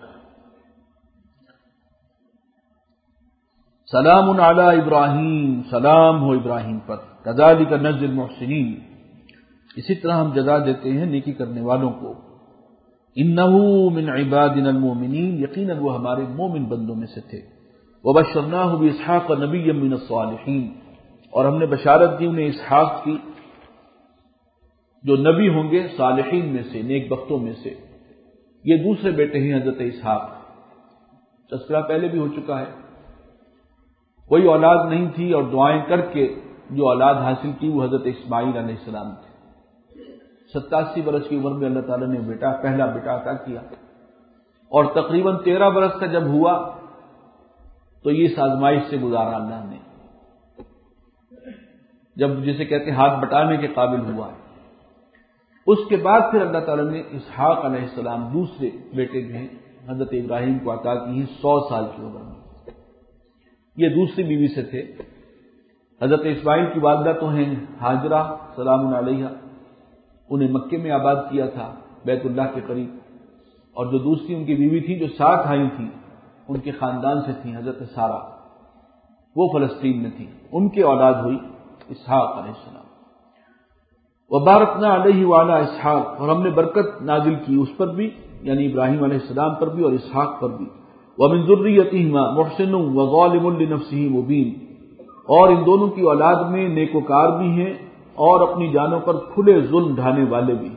سلام علی ابراہیم، سلام ہو ابراہیم پر، کذالک نجزی المحسنین، اسی طرح ہم جزا دیتے ہیں نیکی کرنے والوں کو۔ انہ من عبادنا المؤمنین، یقیناً وہ ہمارے مومن بندوں میں سے تھے۔ وبشرناہ باسحاق نبیا من الصالحین، اور ہم نے بشارت دی انہیں اسحاق کی جو نبی ہوں گے صالحین میں سے، نیک بختوں میں سے۔ یہ دوسرے بیٹے ہیں حضرت اسحاق، تذکرہ پہلے بھی ہو چکا ہے۔ کوئی اولاد نہیں تھی اور دعائیں کر کے جو اولاد حاصل کی وہ حضرت اسماعیل علیہ السلام تھے۔ 87 برس کی عمر میں اللہ تعالیٰ نے پہلا بیٹا عطا کیا، اور تقریباً 13 برس کا جب ہوا تو یہ اس آزمائش سے گزارا اللہ نے، جب جسے کہتے ہیں ہاتھ بٹانے کے قابل ہوا۔ اس کے بعد پھر اللہ تعالیٰ نے اسحاق علیہ السلام دوسرے بیٹے جو ہیں حضرت ابراہیم کو عطا کی ہیں 100 سال کی عمر میں۔ یہ دوسری بیوی سے تھے۔ حضرت اسماعیل کی والدہ تو ہیں ہاجرہ سلام علیہا، انہیں مکے میں آباد کیا تھا بیت اللہ کے قریب، اور جو دوسری ان کی بیوی تھی جو ساتھ آئی تھی ان کے خاندان سے تھیں حضرت سارہ، وہ فلسطین میں تھی، ان کے اولاد ہوئی اسحاق علیہ السلام۔ وبارکنا علیہ وعلی اسحاق، اور ہم نے برکت نازل کی اس پر بھی، یعنی ابراہیم علیہ السلام پر بھی اور اسحاق پر بھی۔ ومن ذریتہما محسن وظالم لنفسہ مبین، اور ان دونوں کی اولاد میں نیکوکار بھی ہیں اور اپنی جانوں پر کھلے ظلم ڈھانے والے بھی۔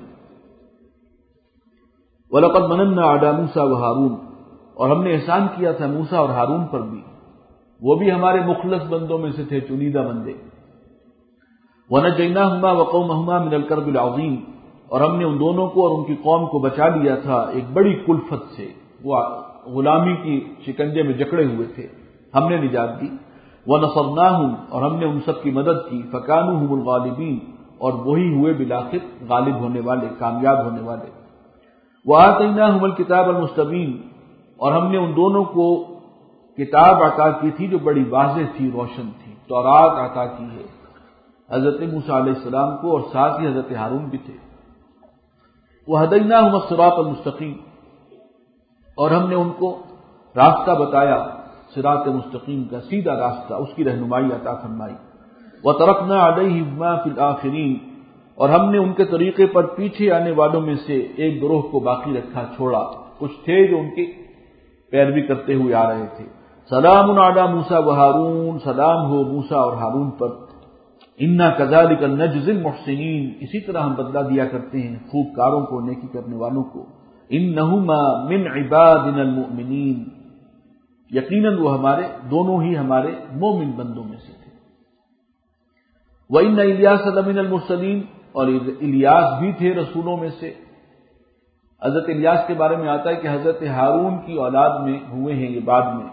وَلَقَدْ مَنَنَّا عَلَى مُوسَىٰ وَهَارُونَ، اور ہم نے احسان کیا تھا موسیٰ اور ہارون پر بھی، وہ بھی ہمارے مخلص بندوں میں سے تھے، چنیدہ بندے۔ وَنَجَّيْنَاهُمَا وَقَوْمَهُمَا مِنَ الْكَرْبِ الْعَظِيمِ، اور ہم نے ان دونوں کو اور ان کی قوم کو بچا لیا تھا ایک بڑی کلفت سے، وہ غلامی کی شکنجے میں جکڑے ہوئے تھے، ہم نے نجات دی۔ وَنَصَرْنَاهُمْ، اور ہم نے ان سب کی مدد کی، فَكَانُوا هُمُ الْغَالِبِينَ، اور وہی ہوئے بالآخر غالب ہونے والے، کامیاب ہونے والے۔ وَآتَيْنَاهُمَ الْكِتَابَ الْمُسْتَبِينَ، اور ہم نے ان دونوں کو کتاب عطا کی تھی جو بڑی واضح تھی، روشن تھی، تورات عطا کی ہے حضرت موسیٰ علیہ السلام کو، اور ساتھ ہی حضرت ہارون بھی تھے۔ وَهَدَيْنَاهُمَ الصِّرَاطَ الْمُسْتَقِيمَ، اور ہم نے ان کو راستہ بتایا صراط مستقیم کا، سیدھا راستہ، اس کی رہنمائی عطا فرمائی۔ وَتَرَكْنَا عَلَيْهِمَا فِي الْآخِرِينَ، اور ہم نے ان کے طریقے پر پیچھے آنے والوں میں سے ایک گروہ کو باقی رکھا، چھوڑا، کچھ تھے جو ان کی پیروی کرتے ہوئے آ رہے تھے۔ سلام علی موسیٰ و ہارون، سلام ہو موسیٰ اور ہارون پر، انا کذالک نجزی المحسنین، اسی طرح ہم بدلہ دیا کرتے ہیں خوب کاروں کو، نیکی کرنے والوں کو، انہما من عبادنا المؤمنین، یقیناً وہ ہمارے دونوں ہی ہمارے مومن بندوں میں سے تھے۔ وَإِنَّ إِلْيَاسَ لَمِنَ الْمُرْسَلِينَ، اور الیاس بھی تھے رسولوں میں سے۔ حضرت الیاس کے بارے میں آتا ہے کہ حضرت ہارون کی اولاد میں ہوئے ہیں، یہ بعد میں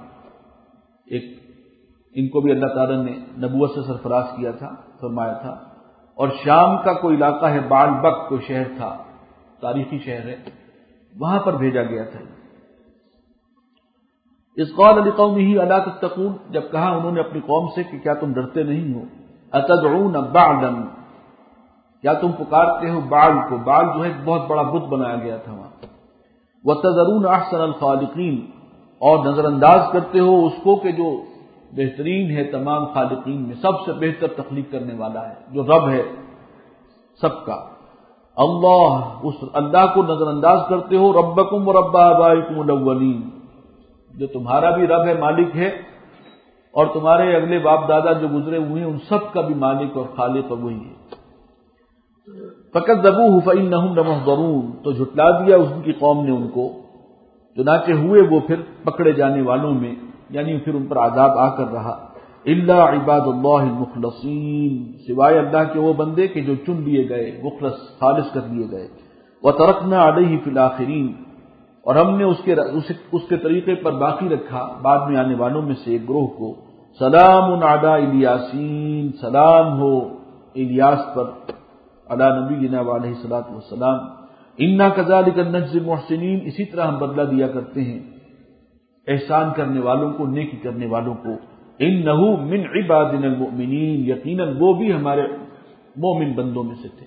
ان کو بھی اللہ تعالیٰ نے نبوت سے سرفراز کیا تھا، فرمایا تھا، اور شام کا کوئی علاقہ ہے بال بک، کوئی شہر تھا، تاریخی شہر ہے، وہاں پر بھیجا گیا تھا۔ اذ قال لقومه الا تتقون، جب کہا انہوں نے اپنی قوم سے کہ کیا تم ڈرتے نہیں ہو، اتدعون بعلا، کیا تم پکارتے ہو بعل کو، بعل جو ہے ایک بہت بڑا بت بنایا گیا تھا وہاں، وتذرون احسن الخالقین، اور نظر انداز کرتے ہو اس کو کہ جو بہترین ہے تمام خالقین میں، سب سے بہتر تخلیق کرنے والا ہے، جو رب ہے سب کا، اللہ، اس اللہ کو نظر انداز کرتے ہو، ربکم و رب آبائکم الاولین، جو تمہارا بھی رب ہے، مالک ہے، اور تمہارے اگلے باپ دادا جو گزرے ہوئے ہیں ان سب کا بھی مالک اور خالق اور وہی ہے۔ فکذبوہ فانہم لمحضرون، تو جھٹلا دیا اس کی قوم نے ان کو، چنانچہ ہوئے وہ پھر پکڑے جانے والوں میں، یعنی پھر ان پر عذاب آ کر رہا۔ الا عباد اللہ المخلصین، سوائے اللہ کے وہ بندے کہ جو چن لیے گئے، مخلص خالص کر لیے گئے۔ وترکنا علیہ فی الاخرین، اور ہم نے اس کے طریقے پر باقی رکھا بعد میں آنے والوں میں سے ایک گروہ کو، سلام علی الیاسین، سلام ہو الیاس پر، علی نبینا علیہ الصلوۃ والسلام، انا کذالک نجزی المحسنین، اسی طرح ہم بدلہ دیا کرتے ہیں احسان کرنے والوں کو، نیکی کرنے والوں کو، انہ من عبادنا المؤمنین، یقیناً وہ بھی ہمارے مومن بندوں میں سے تھے۔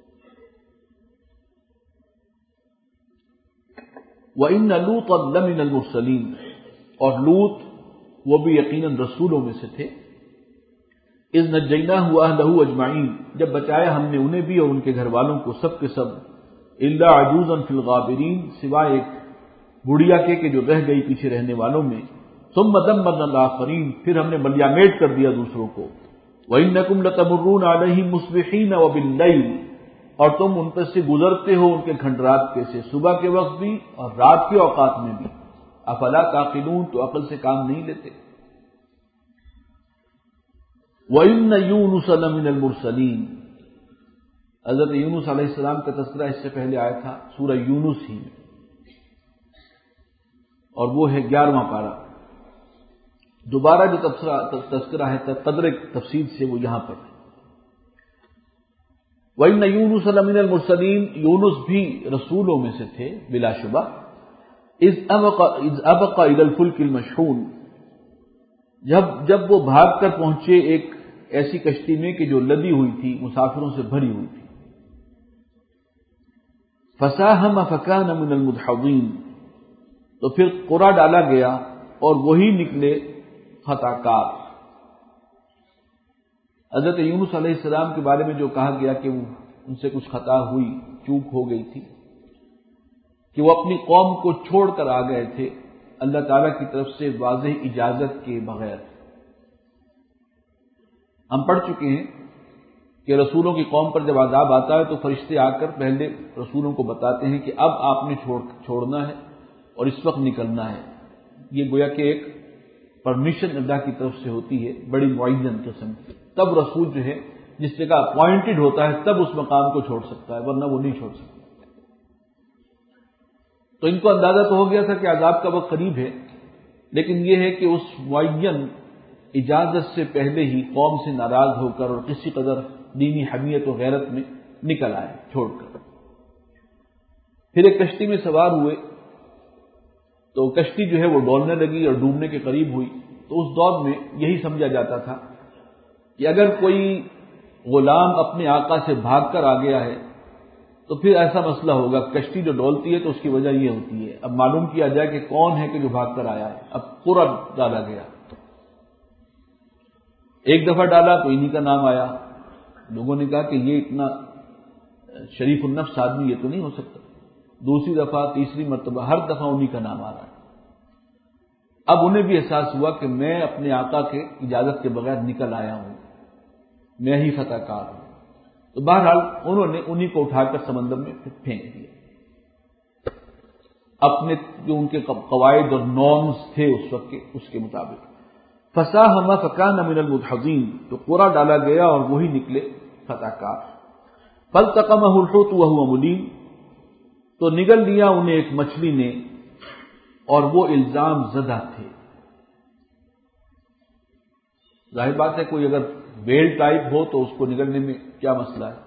وَإِنَّ لُوطًا لَمِنَ الْمُرْسَلِينَ، اور لوط وہ بھی یقیناً رسولوں میں سے تھے۔ اذ نجیناہ واہلہ اجمعین، جب بچایا ہم نے انہیں بھی اور ان کے گھر والوں کو، سب کے سب، الا عجوزا فی الغابرین، سوائے ایک بڑھیا کے کہ جو رہ گئی پیچھے رہنے والوں میں، ثم دمرنا الآخرین، پھر ہم نے ملیامیٹ کر دیا دوسروں کو۔ وَإِنَّكُمْ لَتَمُرُّونَ عَلَيْهِمْ مُصْبِحِينَ وَبِاللَّيْلِ، اور تم ان پر سے گزرتے ہو ان کے کھنڈرات کے سے، صبح کے وقت بھی اور رات کے اوقات میں بھی، افلا تعقلون، تو عقل سے کام نہیں لیتے۔ وَإِنَّ يُونُسَ لَمِنَ الْمُرْسَلِينَ، حضرت یونس علیہ السلام کا تذکرہ اس سے پہلے آیا تھا سورہ یونس ہی میں، اور وہ ہے 11واں پارہ۔ دوبارہ جو تذکرہ ہے قدر تفصیل سے وہ یہاں پر ہے۔ وَإِنَّ يُونُسَ لَمِنَ الْمُرْسَلِينَ، یونس بھی رسولوں میں سے تھے بلا شبہ۔ اذ ابق الى الفلك المشحون، جب وہ بھاگ کر پہنچے ایک ایسی کشتی میں کہ جو لدی ہوئی تھی، مسافروں سے بھری ہوئی تھی۔ فساہم فکان من المدحضین، تو پھر قرعہ ڈالا گیا اور وہی نکلے خطا کار۔ حضرت یونس علیہ السلام کے بارے میں جو کہا گیا کہ ان سے کچھ خطا ہوئی، چوک ہو گئی تھی، کہ وہ اپنی قوم کو چھوڑ کر آ گئے تھے اللہ تعالیٰ کی طرف سے واضح اجازت کے بغیر۔ ہم پڑھ چکے ہیں کہ رسولوں کی قوم پر جب عذاب آتا ہے تو فرشتے آ کر پہلے رسولوں کو بتاتے ہیں کہ اب آپ نے چھوڑنا ہے اور اس وقت نکلنا ہے۔ یہ گویا کہ ایک پرمیشن اللہ کی طرف سے ہوتی ہے بڑی معین قسم کی، تب رسول جو ہے جس جگہ اپوائنٹڈ ہوتا ہے تب اس مقام کو چھوڑ سکتا ہے، ورنہ وہ نہیں چھوڑ سکتا۔ تو ان کو اندازہ تو ہو گیا تھا کہ عذاب کا وقت قریب ہے، لیکن یہ ہے کہ اس معین اجازت سے پہلے ہی قوم سے ناراض ہو کر اور کسی قدر دینی حمیت و غیرت میں نکل آئے چھوڑ کر۔ پھر ایک کشتی میں سوار ہوئے تو کشتی جو ہے وہ ڈولنے لگی اور ڈوبنے کے قریب ہوئی۔ تو اس دور میں یہی سمجھا جاتا تھا کہ اگر کوئی غلام اپنے آقا سے بھاگ کر آ گیا ہے تو پھر ایسا مسئلہ ہوگا، کشتی جو ڈولتی ہے تو اس کی وجہ یہ ہوتی ہے، اب معلوم کیا جائے کہ کون ہے کہ جو بھاگ کر آیا ہے۔ اب پورا ڈالا گیا، ایک دفعہ ڈالا تو انہی کا نام آیا، لوگوں نے کہا کہ یہ اتنا شریف النفس آدمی یہ تو نہیں ہو سکتا، دوسری دفعہ تیسری مرتبہ ہر دفعہ انہی کا نام آ رہا ہے۔ اب انہیں بھی احساس ہوا کہ میں اپنے آقا کے اجازت کے بغیر نکل آیا ہوں، میں ہی فتح کار ہوں. تو بہرحال انہوں نے انہی کو اٹھا کر سمندر میں پھینک دیا، اپنے جو ان کے قواعد اور نارمز تھے اس وقت کے اس کے مطابق. فساہم فکان من المدحضین، تو کوڑا ڈالا گیا اور وہی نکلے فتح کار. فالتقمہ الحوت وہو ملیم، تو نگل لیا انہیں ایک مچھلی نے اور وہ الزام زدہ تھے. ظاہر بات ہے کوئی اگر بیل ٹائپ ہو تو اس کو نگلنے میں کیا مسئلہ ہے.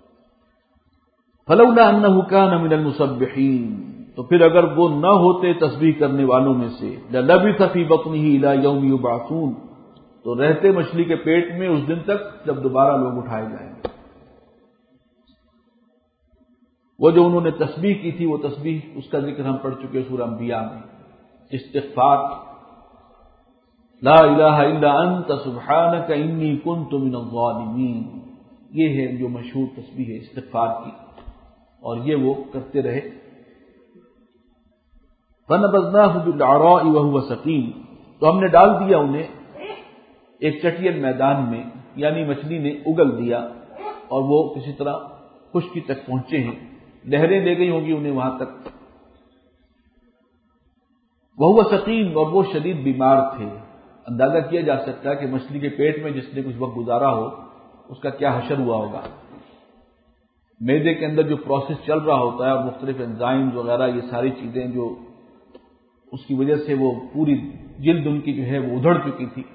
فلولا انہ کان من المسبحین، تو پھر اگر وہ نہ ہوتے تسبیح کرنے والوں میں سے، للبث فی بطنہ الی یوم یبعثون، تو رہتے مچھلی کے پیٹ میں اس دن تک جب دوبارہ لوگ اٹھائے جائیں گے. وہ جو انہوں نے تسبیح کی تھی وہ تسبیح اس کا ذکر ہم پڑھ چکے سورہ انبیاء میں. استغفار، لا الہ الا انت سبحانک انی کنت من الظالمین، یہ ہے جو مشہور تسبیح ہے استغفار کی، اور یہ وہ کرتے رہے. فنبذناہ بالعراء وہو سقیم، تو ہم نے ڈال دیا انہیں ایک چٹیل میدان میں، یعنی مچھلی نے اگل دیا اور وہ کسی طرح خشکی تک پہنچے ہیں، لہریں لے گئی ہوں گی انہیں وہاں تک. وہو سقیم، اور وہ شدید بیمار تھے. اندازہ کیا جا سکتا ہے کہ مچھلی کے پیٹ میں جس نے کچھ وقت گزارا ہو اس کا کیا حشر ہوا ہوگا. معدے کے اندر جو پروسیس چل رہا ہوتا ہے اور مختلف انزائمز وغیرہ، یہ ساری چیزیں جو اس کی وجہ سے وہ پوری جلد ان کی جو ہے وہ ادھڑ چکی تھی.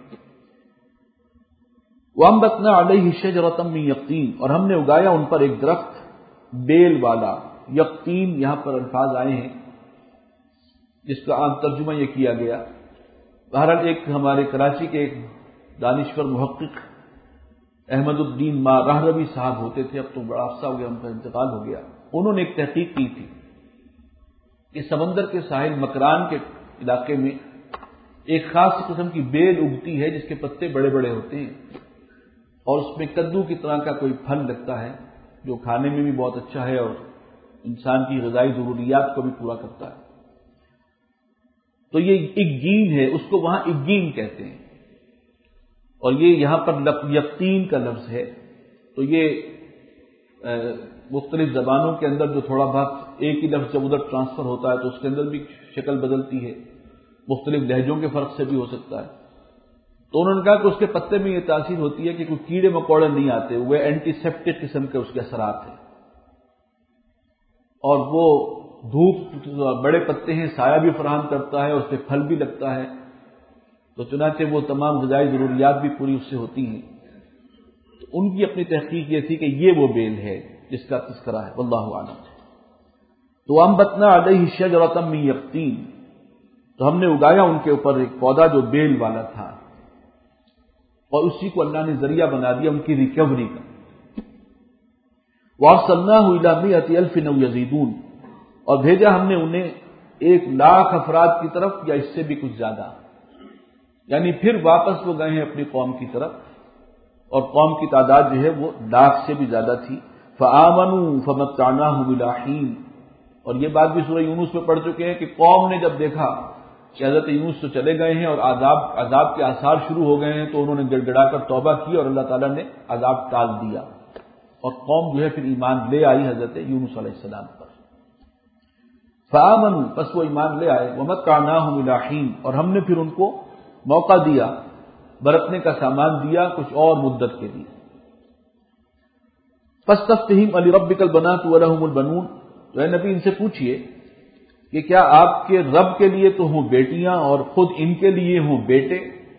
وَأَنبَتْنَا عَلَيْهِ شَجَرَةً مِّن یقطین، اور ہم نے اگایا ان پر ایک درخت بیل والا. یقطین یہاں پر الفاظ آئے ہیں جس کا عام ترجمہ یہ کیا گیا. بہرحال ایک ہمارے کراچی کے ایک دانشور محقق احمد الدین راہروی صاحب ہوتے تھے، اب تو بڑا عرصہ ہو گیا ان کا انتقال ہو گیا. انہوں نے ایک تحقیق کی تھی کہ سمندر کے ساحل مکران کے علاقے میں ایک خاص قسم کی بیل اگتی ہے جس کے پتے بڑے بڑے ہوتے ہیں اور اس میں کدو کی طرح کا کوئی پھل لگتا ہے جو کھانے میں بھی بہت اچھا ہے اور انسان کی غذائی ضروریات کو بھی پورا کرتا ہے. تو یہ اگین ہے، اس کو وہاں اگین کہتے ہیں، اور یہ یہاں پر یقین کا لفظ ہے. تو یہ مختلف زبانوں کے اندر جو تھوڑا بہت ایک ہی لفظ جب ادھر ٹرانسفر ہوتا ہے تو اس کے اندر بھی شکل بدلتی ہے، مختلف لہجوں کے فرق سے بھی ہو سکتا ہے. تو انہوں نے کہا کہ اس کے پتے میں یہ تاثیر ہوتی ہے کہ کوئی کیڑے مکوڑے نہیں آتے، وہ اینٹی سیپٹک قسم کے اس کے اثرات ہیں، اور وہ دھوپ بڑے پتے ہیں، سایہ بھی فراہم کرتا ہے، اس پہ پھل بھی لگتا ہے، تو چنانچہ وہ تمام غذائی ضروریات بھی پوری اس سے ہوتی ہیں. تو ان کی اپنی تحقیق یہ تھی کہ یہ وہ بیل ہے جس کا تذکرہ ہے، واللہ اعلم. تو وَأَنبَتْنَا عَلَيْهِ شَجَرَةً مِّن یقطین، تو ہم نے اگایا ان کے اوپر ایک پودا جو بیل والا تھا، اور اسی کو اللہ نے ذریعہ بنا دیا ان کی ریکوری کا. وَأَرْسَلْنَاهُ إِلَىٰ مِائَةِ أَلْفٍ أَوْ يَزِيدُونَ، اور بھیجا ہم نے انہیں 1,00,000 افراد کی طرف یا اس سے بھی کچھ زیادہ، یعنی پھر واپس وہ گئے ہیں اپنی قوم کی طرف، اور قوم کی تعداد جو ہے وہ 1,00,000 سے بھی زیادہ تھی. فَآمَنُوا فَمَتَّعْنَاهُمْ إِلَىٰ حِينٍ، اور یہ بات بھی سورہ یونس میں پڑھ چکے ہیں کہ قوم نے جب دیکھا کہ حضرت یونس تو چلے گئے ہیں اور عذاب کے آثار شروع ہو گئے ہیں تو انہوں نے گڑ گڑا کر توبہ کی اور اللہ تعالیٰ نے عذاب ٹال دیا، اور قوم جو ہے پھر ایمان لے آئی حضرت یونس علیہ السلام پر. فآمنوا، پس وہ ایمان لے آئے. وَمَتَّعْنَاهُمْ إِلَىٰ حِينٍ، اور ہم نے پھر ان کو موقع دیا، برتنے کا سامان دیا کچھ اور مدت کے لیے. فَاسْتَفْتِهِمْ أَلِرَبِّكَ الْبَنَاتُ وَلَهُمُ الْبَنُونَ، تو اے نبی ان سے پوچھئے کہ کیا آپ کے رب کے لیے تو ہوں بیٹیاں اور خود ان کے لیے ہوں بیٹے؟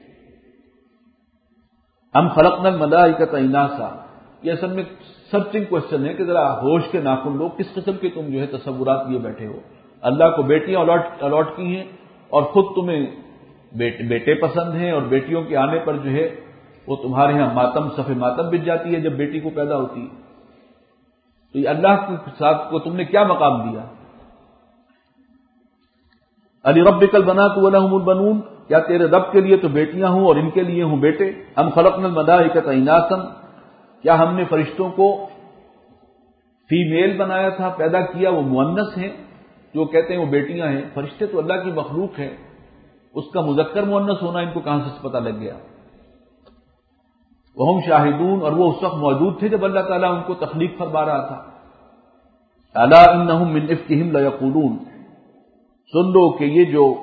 ہم خلقنا الملائکۃ اناثا، یہ اصل میں سرچنگ کوشچن ہے کہ ذرا ہوش کے ناخن لوگ کس قسم کے تم جو ہے تصورات لیے بیٹھے ہو. اللہ کو بیٹیاں الاٹ کی ہیں اور خود تمہیں بیٹے پسند ہیں، اور بیٹیوں کے آنے پر جو ہے وہ تمہارے ہاں ماتم صف ماتم بچ جاتی ہے جب بیٹی کو پیدا ہوتی ہے. تو یہ اللہ کے ساتھ کو تم نے کیا مقام دیا؟ لِرَبِّكَ الْبَنَاتُ وَلَهُمُ الْبَنُونَ، کیا تیرے رب کے لیے تو بیٹیاں ہوں اور ان کے لیے ہوں بیٹے؟ ہم خلقنا الملائکۃ اناثا، کیا ہم نے فرشتوں کو فیمیل بنایا تھا، پیدا کیا، وہ مؤنث ہیں، جو کہتے ہیں وہ بیٹیاں ہیں. فرشتے تو اللہ کی مخلوق ہیں، اس کا مذکر مؤنث ہونا ان کو کہاں سے پتہ لگ گیا؟ وہم شاہدون، اور وہ اس وقت موجود تھے جب اللہ تعالیٰ ان کو تخلیق فرما رہا تھا۔ الا انہم من افکہم لیقولون، سن لو کہ یہ جو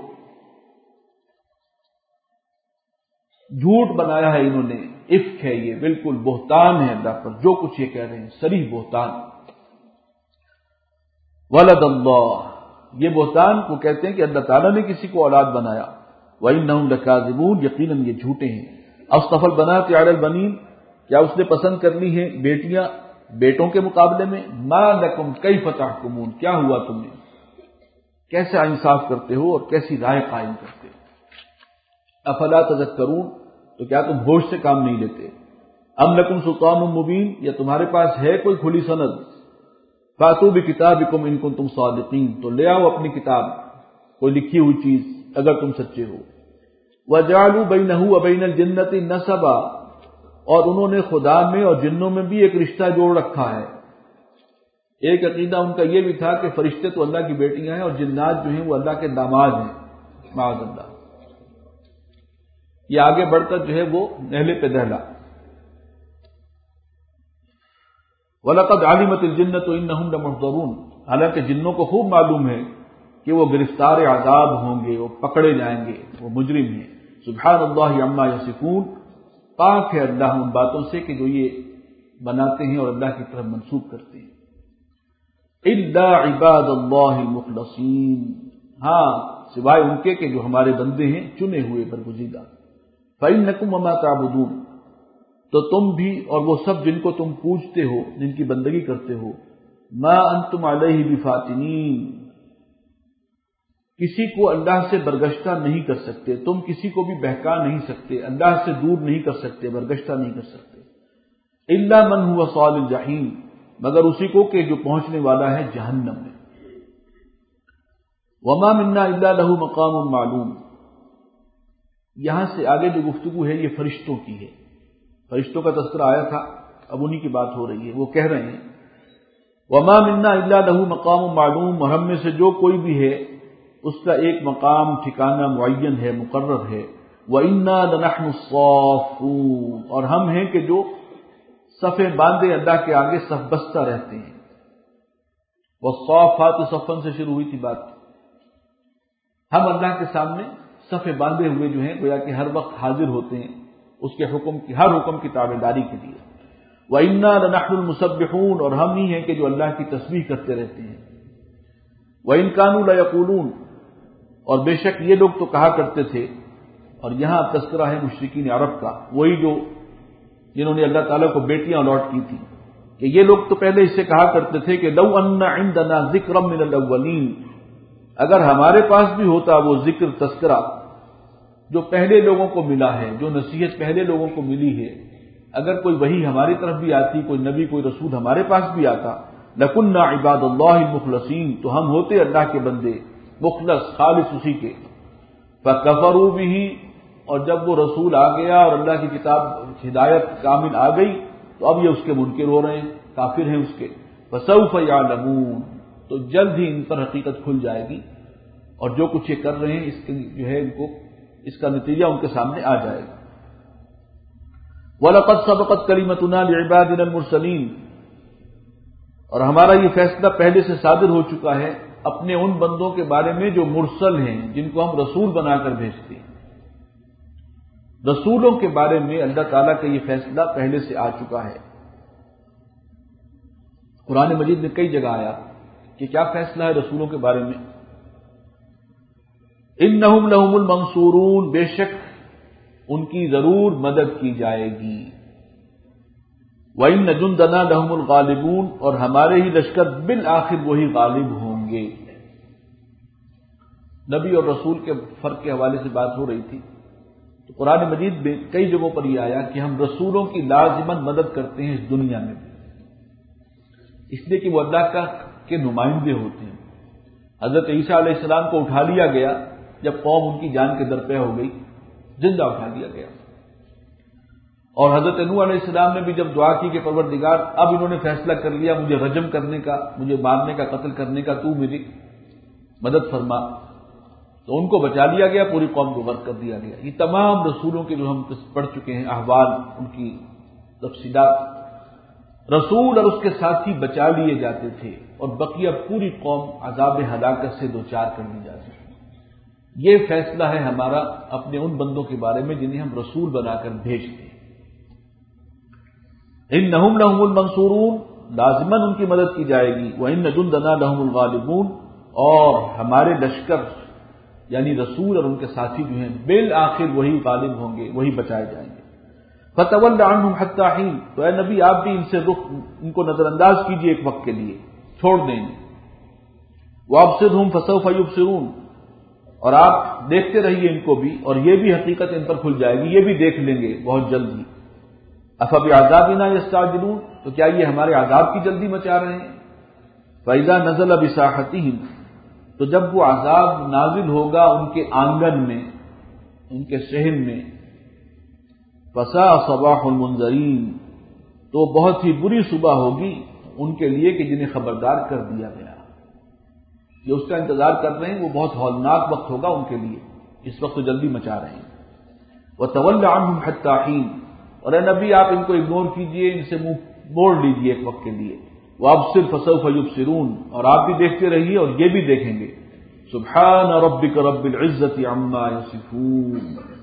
جھوٹ بنایا ہے انہوں نے، افک ہے، یہ بالکل بہتان ہے اللہ پر، جو کچھ یہ کہہ رہے ہیں صریح بہتان۔ ولد اللہ، یہ بہتان کو کہتے ہیں کہ اللہ تعالیٰ نے کسی کو اولاد بنایا۔ وَإِنَّهُمْ لَكَاذِبُونَ، یقیناً یہ جھوٹے ہیں۔ اصطفى البنات علی البنین، کیا اس نے پسند کر لی ہیں بیٹیاں بیٹوں کے مقابلے میں؟ ما لکم کیف تحکمون، کیا ہوا تمہیں، کیسا انصاف کرتے ہو اور کیسی رائے قائم کرتے ہو؟ افلا تذکرون، تو کیا تم ہوش سے کام نہیں لیتے؟ ام لکم سلطان مبین، یا تمہارے پاس ہے کوئی کھلی سند؟ فاتوا بکتابکم ان کنتم صادقین، تو لے آؤ اپنی کتاب، کوئی لکھی ہوئی چیز اگر تم سچے ہو۔ وجعلوا بینہ وبین الجنۃ نسبا، اور انہوں نے خدا میں اور جنوں میں بھی ایک رشتہ جوڑ رکھا ہے۔ ایک عقیدہ ان کا یہ بھی تھا کہ فرشتے تو اللہ کی بیٹیاں ہیں اور جنات جو ہیں وہ اللہ کے داماد ہیں، معاذ اللہ۔ یہ آگے بڑھ کر جو ہے وہ نہلے پہ دہلا۔ وَلَقَدْ عَلِمَتِ الْجِنَّةُ إِنَّهُمْ لَمُحْضَرُونَ، حالانکہ جنوں کو خوب معلوم ہے کہ وہ گرفتار عذاب ہوں گے، وہ پکڑے جائیں گے، وہ مجرم ہیں۔ سبحان اللہ عما یصفون، پاک ہے اللہ ان باتوں سے کہ جو یہ بناتے ہیں اور اللہ کی طرف منسوب کرتے ہیں۔ الا عباد اللہ المخلصین، ہاں سوائے ان کے کہ جو ہمارے بندے ہیں چنے ہوئے برگزیدہ۔ فإنکم وما تعبدون، تو تم بھی اور وہ سب جن کو تم پوجتے ہو، جن کی بندگی کرتے ہو، ما انتم علیہ بفاتنین، کسی کو اللہ سے برگشتہ نہیں کر سکتے، تم کسی کو بھی بہکا نہیں سکتے، اللہ سے دور نہیں کر سکتے، برگشتہ نہیں کر سکتے۔ الا من هو صال الجحیم، مگر اسی کو کہ جو پہنچنے والا ہے جہنم میں۔ وما منا الا له مقام معلوم، یہاں سے آگے جو گفتگو ہے یہ فرشتوں کی ہے، فرشتوں کا تذکرہ آیا تھا، اب انہی کی بات ہو رہی ہے۔ وہ کہہ رہے ہیں وما منا الا له مقام معلوم، اور ہم میں سے جو کوئی بھی ہے اس کا ایک مقام ٹھکانہ معین ہے، مقرر ہے۔ وَإِنَّا لَنَحْنُ الصَّافُّونَ، اور ہم ہیں کہ جو صفیں باندھے اللہ کے آگے صف بستہ رہتے ہیں۔ وَالصَّافَّاتِ صَفًّا سے شروع ہوئی تھی بات، ہم اللہ کے سامنے صفیں باندھے ہوئے جو ہیں گویا کہ ہر وقت حاضر ہوتے ہیں اس کے حکم کی، ہر حکم کی تابعداری کے لیے۔ وَإِنَّا لَنَحْنُ الْمُسَبِّحُونَ، اور ہم ہی ہیں کہ جو اللہ کی تسبیح کرتے رہتے ہیں۔ وَإِن كَانُوا لَيَقُولُونَ، اور بے شک یہ لوگ تو کہا کرتے تھے، اور یہاں تذکرہ ہے مشرکین عرب کا، وہی جو جنہوں نے اللہ تعالیٰ کو بیٹیاں الاٹ کی تھی، کہ یہ لوگ تو پہلے اس سے کہا کرتے تھے کہ لو ان عندنا ذکر من الاولین، اگر ہمارے پاس بھی ہوتا وہ ذکر تذکرہ جو پہلے لوگوں کو ملا ہے، جو نصیحت پہلے لوگوں کو ملی ہے، اگر کوئی وحی ہماری طرف بھی آتی، کوئی نبی کوئی رسول ہمارے پاس بھی آتا، لَكُنَّا عِبَادَ اللَّهِ الْمُخْلَصِينَ، تو ہم ہوتے اللہ کے بندے مخلص خالص اسی کے۔ فَكَفَرُوا بِهِ، اور جب وہ رسول آ گیا اور اللہ کی کتاب ہدایت کامل آ گئی تو اب یہ اس کے منکر ہو رہے ہیں، کافر ہیں اس کے۔ فَسَوْفَ يَعْلَمُونَ، تو جلد ہی ان پر حقیقت کھل جائے گی، اور جو کچھ یہ کر رہے ہیں اس کے جو ہے ان کو اس کا نتیجہ ان کے سامنے آ جائے گا۔ وَلَقَدْ سَبَقَتْ كَلِمَتُنَا لِعِبَادِنَا الْمُرْسَلِينَ، اور ہمارا یہ فیصلہ پہلے سے صادر ہو چکا ہے اپنے ان بندوں کے بارے میں جو مرسل ہیں، جن کو ہم رسول بنا کر بھیجتے ہیں۔ رسولوں کے بارے میں اللہ تعالیٰ کا یہ فیصلہ پہلے سے آ چکا ہے۔ قرآن مجید میں کئی جگہ آیا کہ کیا فیصلہ ہے رسولوں کے بارے میں۔ انہم لہم المنصورون، بے شک ان کی ضرور مدد کی جائے گی۔ وَإِنَّ جُنْدَنَا لَهُمُ الْغَالِبُونَ، اور ہمارے ہی لشکر بالآخر وہی غالب ہوں گے۔ نبی اور رسول کے فرق کے حوالے سے بات ہو رہی تھی، تو قرآن مجید میں کئی جگہوں پر یہ آیا کہ ہم رسولوں کی لازماً مدد کرتے ہیں اس دنیا میں بھی، اس لیے کہ وہ اللہ کے نمائندے ہوتے ہیں۔ حضرت عیسیٰ علیہ السلام کو اٹھا لیا گیا جب قوم ان کی جان کے درپے ہو گئی، زندہ اٹھا لیا گیا، اور حضرت نوح علیہ السلام نے بھی جب دعا کی کہ پروردگار اب انہوں نے فیصلہ کر لیا مجھے رجم کرنے کا، مجھے مارنے کا، قتل کرنے کا، تو میری مدد فرما، تو ان کو بچا لیا گیا، پوری قوم کو غرق کر دیا گیا۔ یہ تمام رسولوں کے جو ہم پڑھ چکے ہیں احوال، ان کی تفصیلات، رسول اور اس کے ساتھی بچا لیے جاتے تھے اور بقیہ پوری قوم عذاب ہلاکت سے دوچار کر لی جاتی تھی۔ یہ فیصلہ ہے ہمارا اپنے ان بندوں کے بارے میں جنہیں ہم رسول بنا کر بھیجتے ہیں۔ انہم لہم المنصورون، لازماً ان کی مدد کی جائے گی، وان جندنا لہم الغالبون، اور ہمارے لشکر یعنی رسول اور ان کے ساتھی جو ہیں بالآخر وہی غالب ہوں گے، وہی بچائے جائیں گے۔ فتول عنہم حتی حین، تو اے نبی آپ بھی ان کو نظر انداز کیجیے ایک وقت کے لیے، چھوڑ دیں۔ وابصرہم فسوف یبصرون، اور آپ دیکھتے رہیے ان کو بھی، اور یہ بھی حقیقت ان پر کھل جائے گی، یہ بھی دیکھ لیں گے بہت جلد ہی۔ افبعذابنا یستعجلون، تو کیا یہ ہمارے عذاب کی جلدی مچا رہے ہیں؟ فاذا نزل بساحتہم، تو جب وہ عذاب نازل ہوگا ان کے آنگن میں، ان کے صحن میں، فساء صباح المنذرین، تو بہت ہی بری صبح ہوگی ان کے لیے کہ جنہیں خبردار کر دیا گیا۔ جو اس کا انتظار کر رہے ہیں وہ بہت ہولناک وقت ہوگا ان کے لیے، اس وقت تو جلدی مچا رہے ہیں۔ وتول عنہم حتی حین، اور اے نبی آپ ان کو اگنور کیجئے، ان سے منہ موڑ لیجئے ایک وقت کے لیے۔ وابصر فسوف یبصرون، اور آپ بھی دیکھتے رہیے اور یہ بھی دیکھیں گے۔ سبحان ربک رب العزت عما یصفون،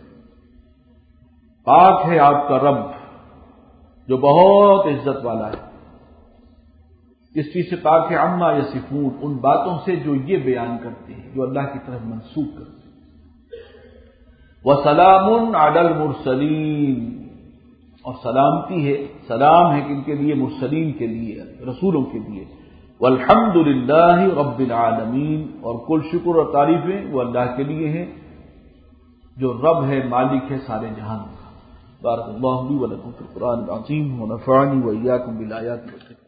پاک ہے آپ کا رب جو بہت عزت والا ہے، اس چیز سے پاک ہے، عما یصفون، ان باتوں سے جو یہ بیان کرتے ہیں، جو اللہ کی طرف منسوب کرتے ہیں۔ وسلام علی المرسلین، اور سلامتی ہے، سلام ہے کن کے لیے؟ مرسلین کے لیے، رسولوں کے لیے۔ والحمد للہ رب العالمین، اور کل شکر اور تعریفیں وہ اللہ کے لیے ہیں جو رب ہے، مالک ہے سارے جہان کا۔ بارک اللہ لی ولکم فی القرآن العظیم ونفعنی وإیاکم بالآیات والحکمۃ۔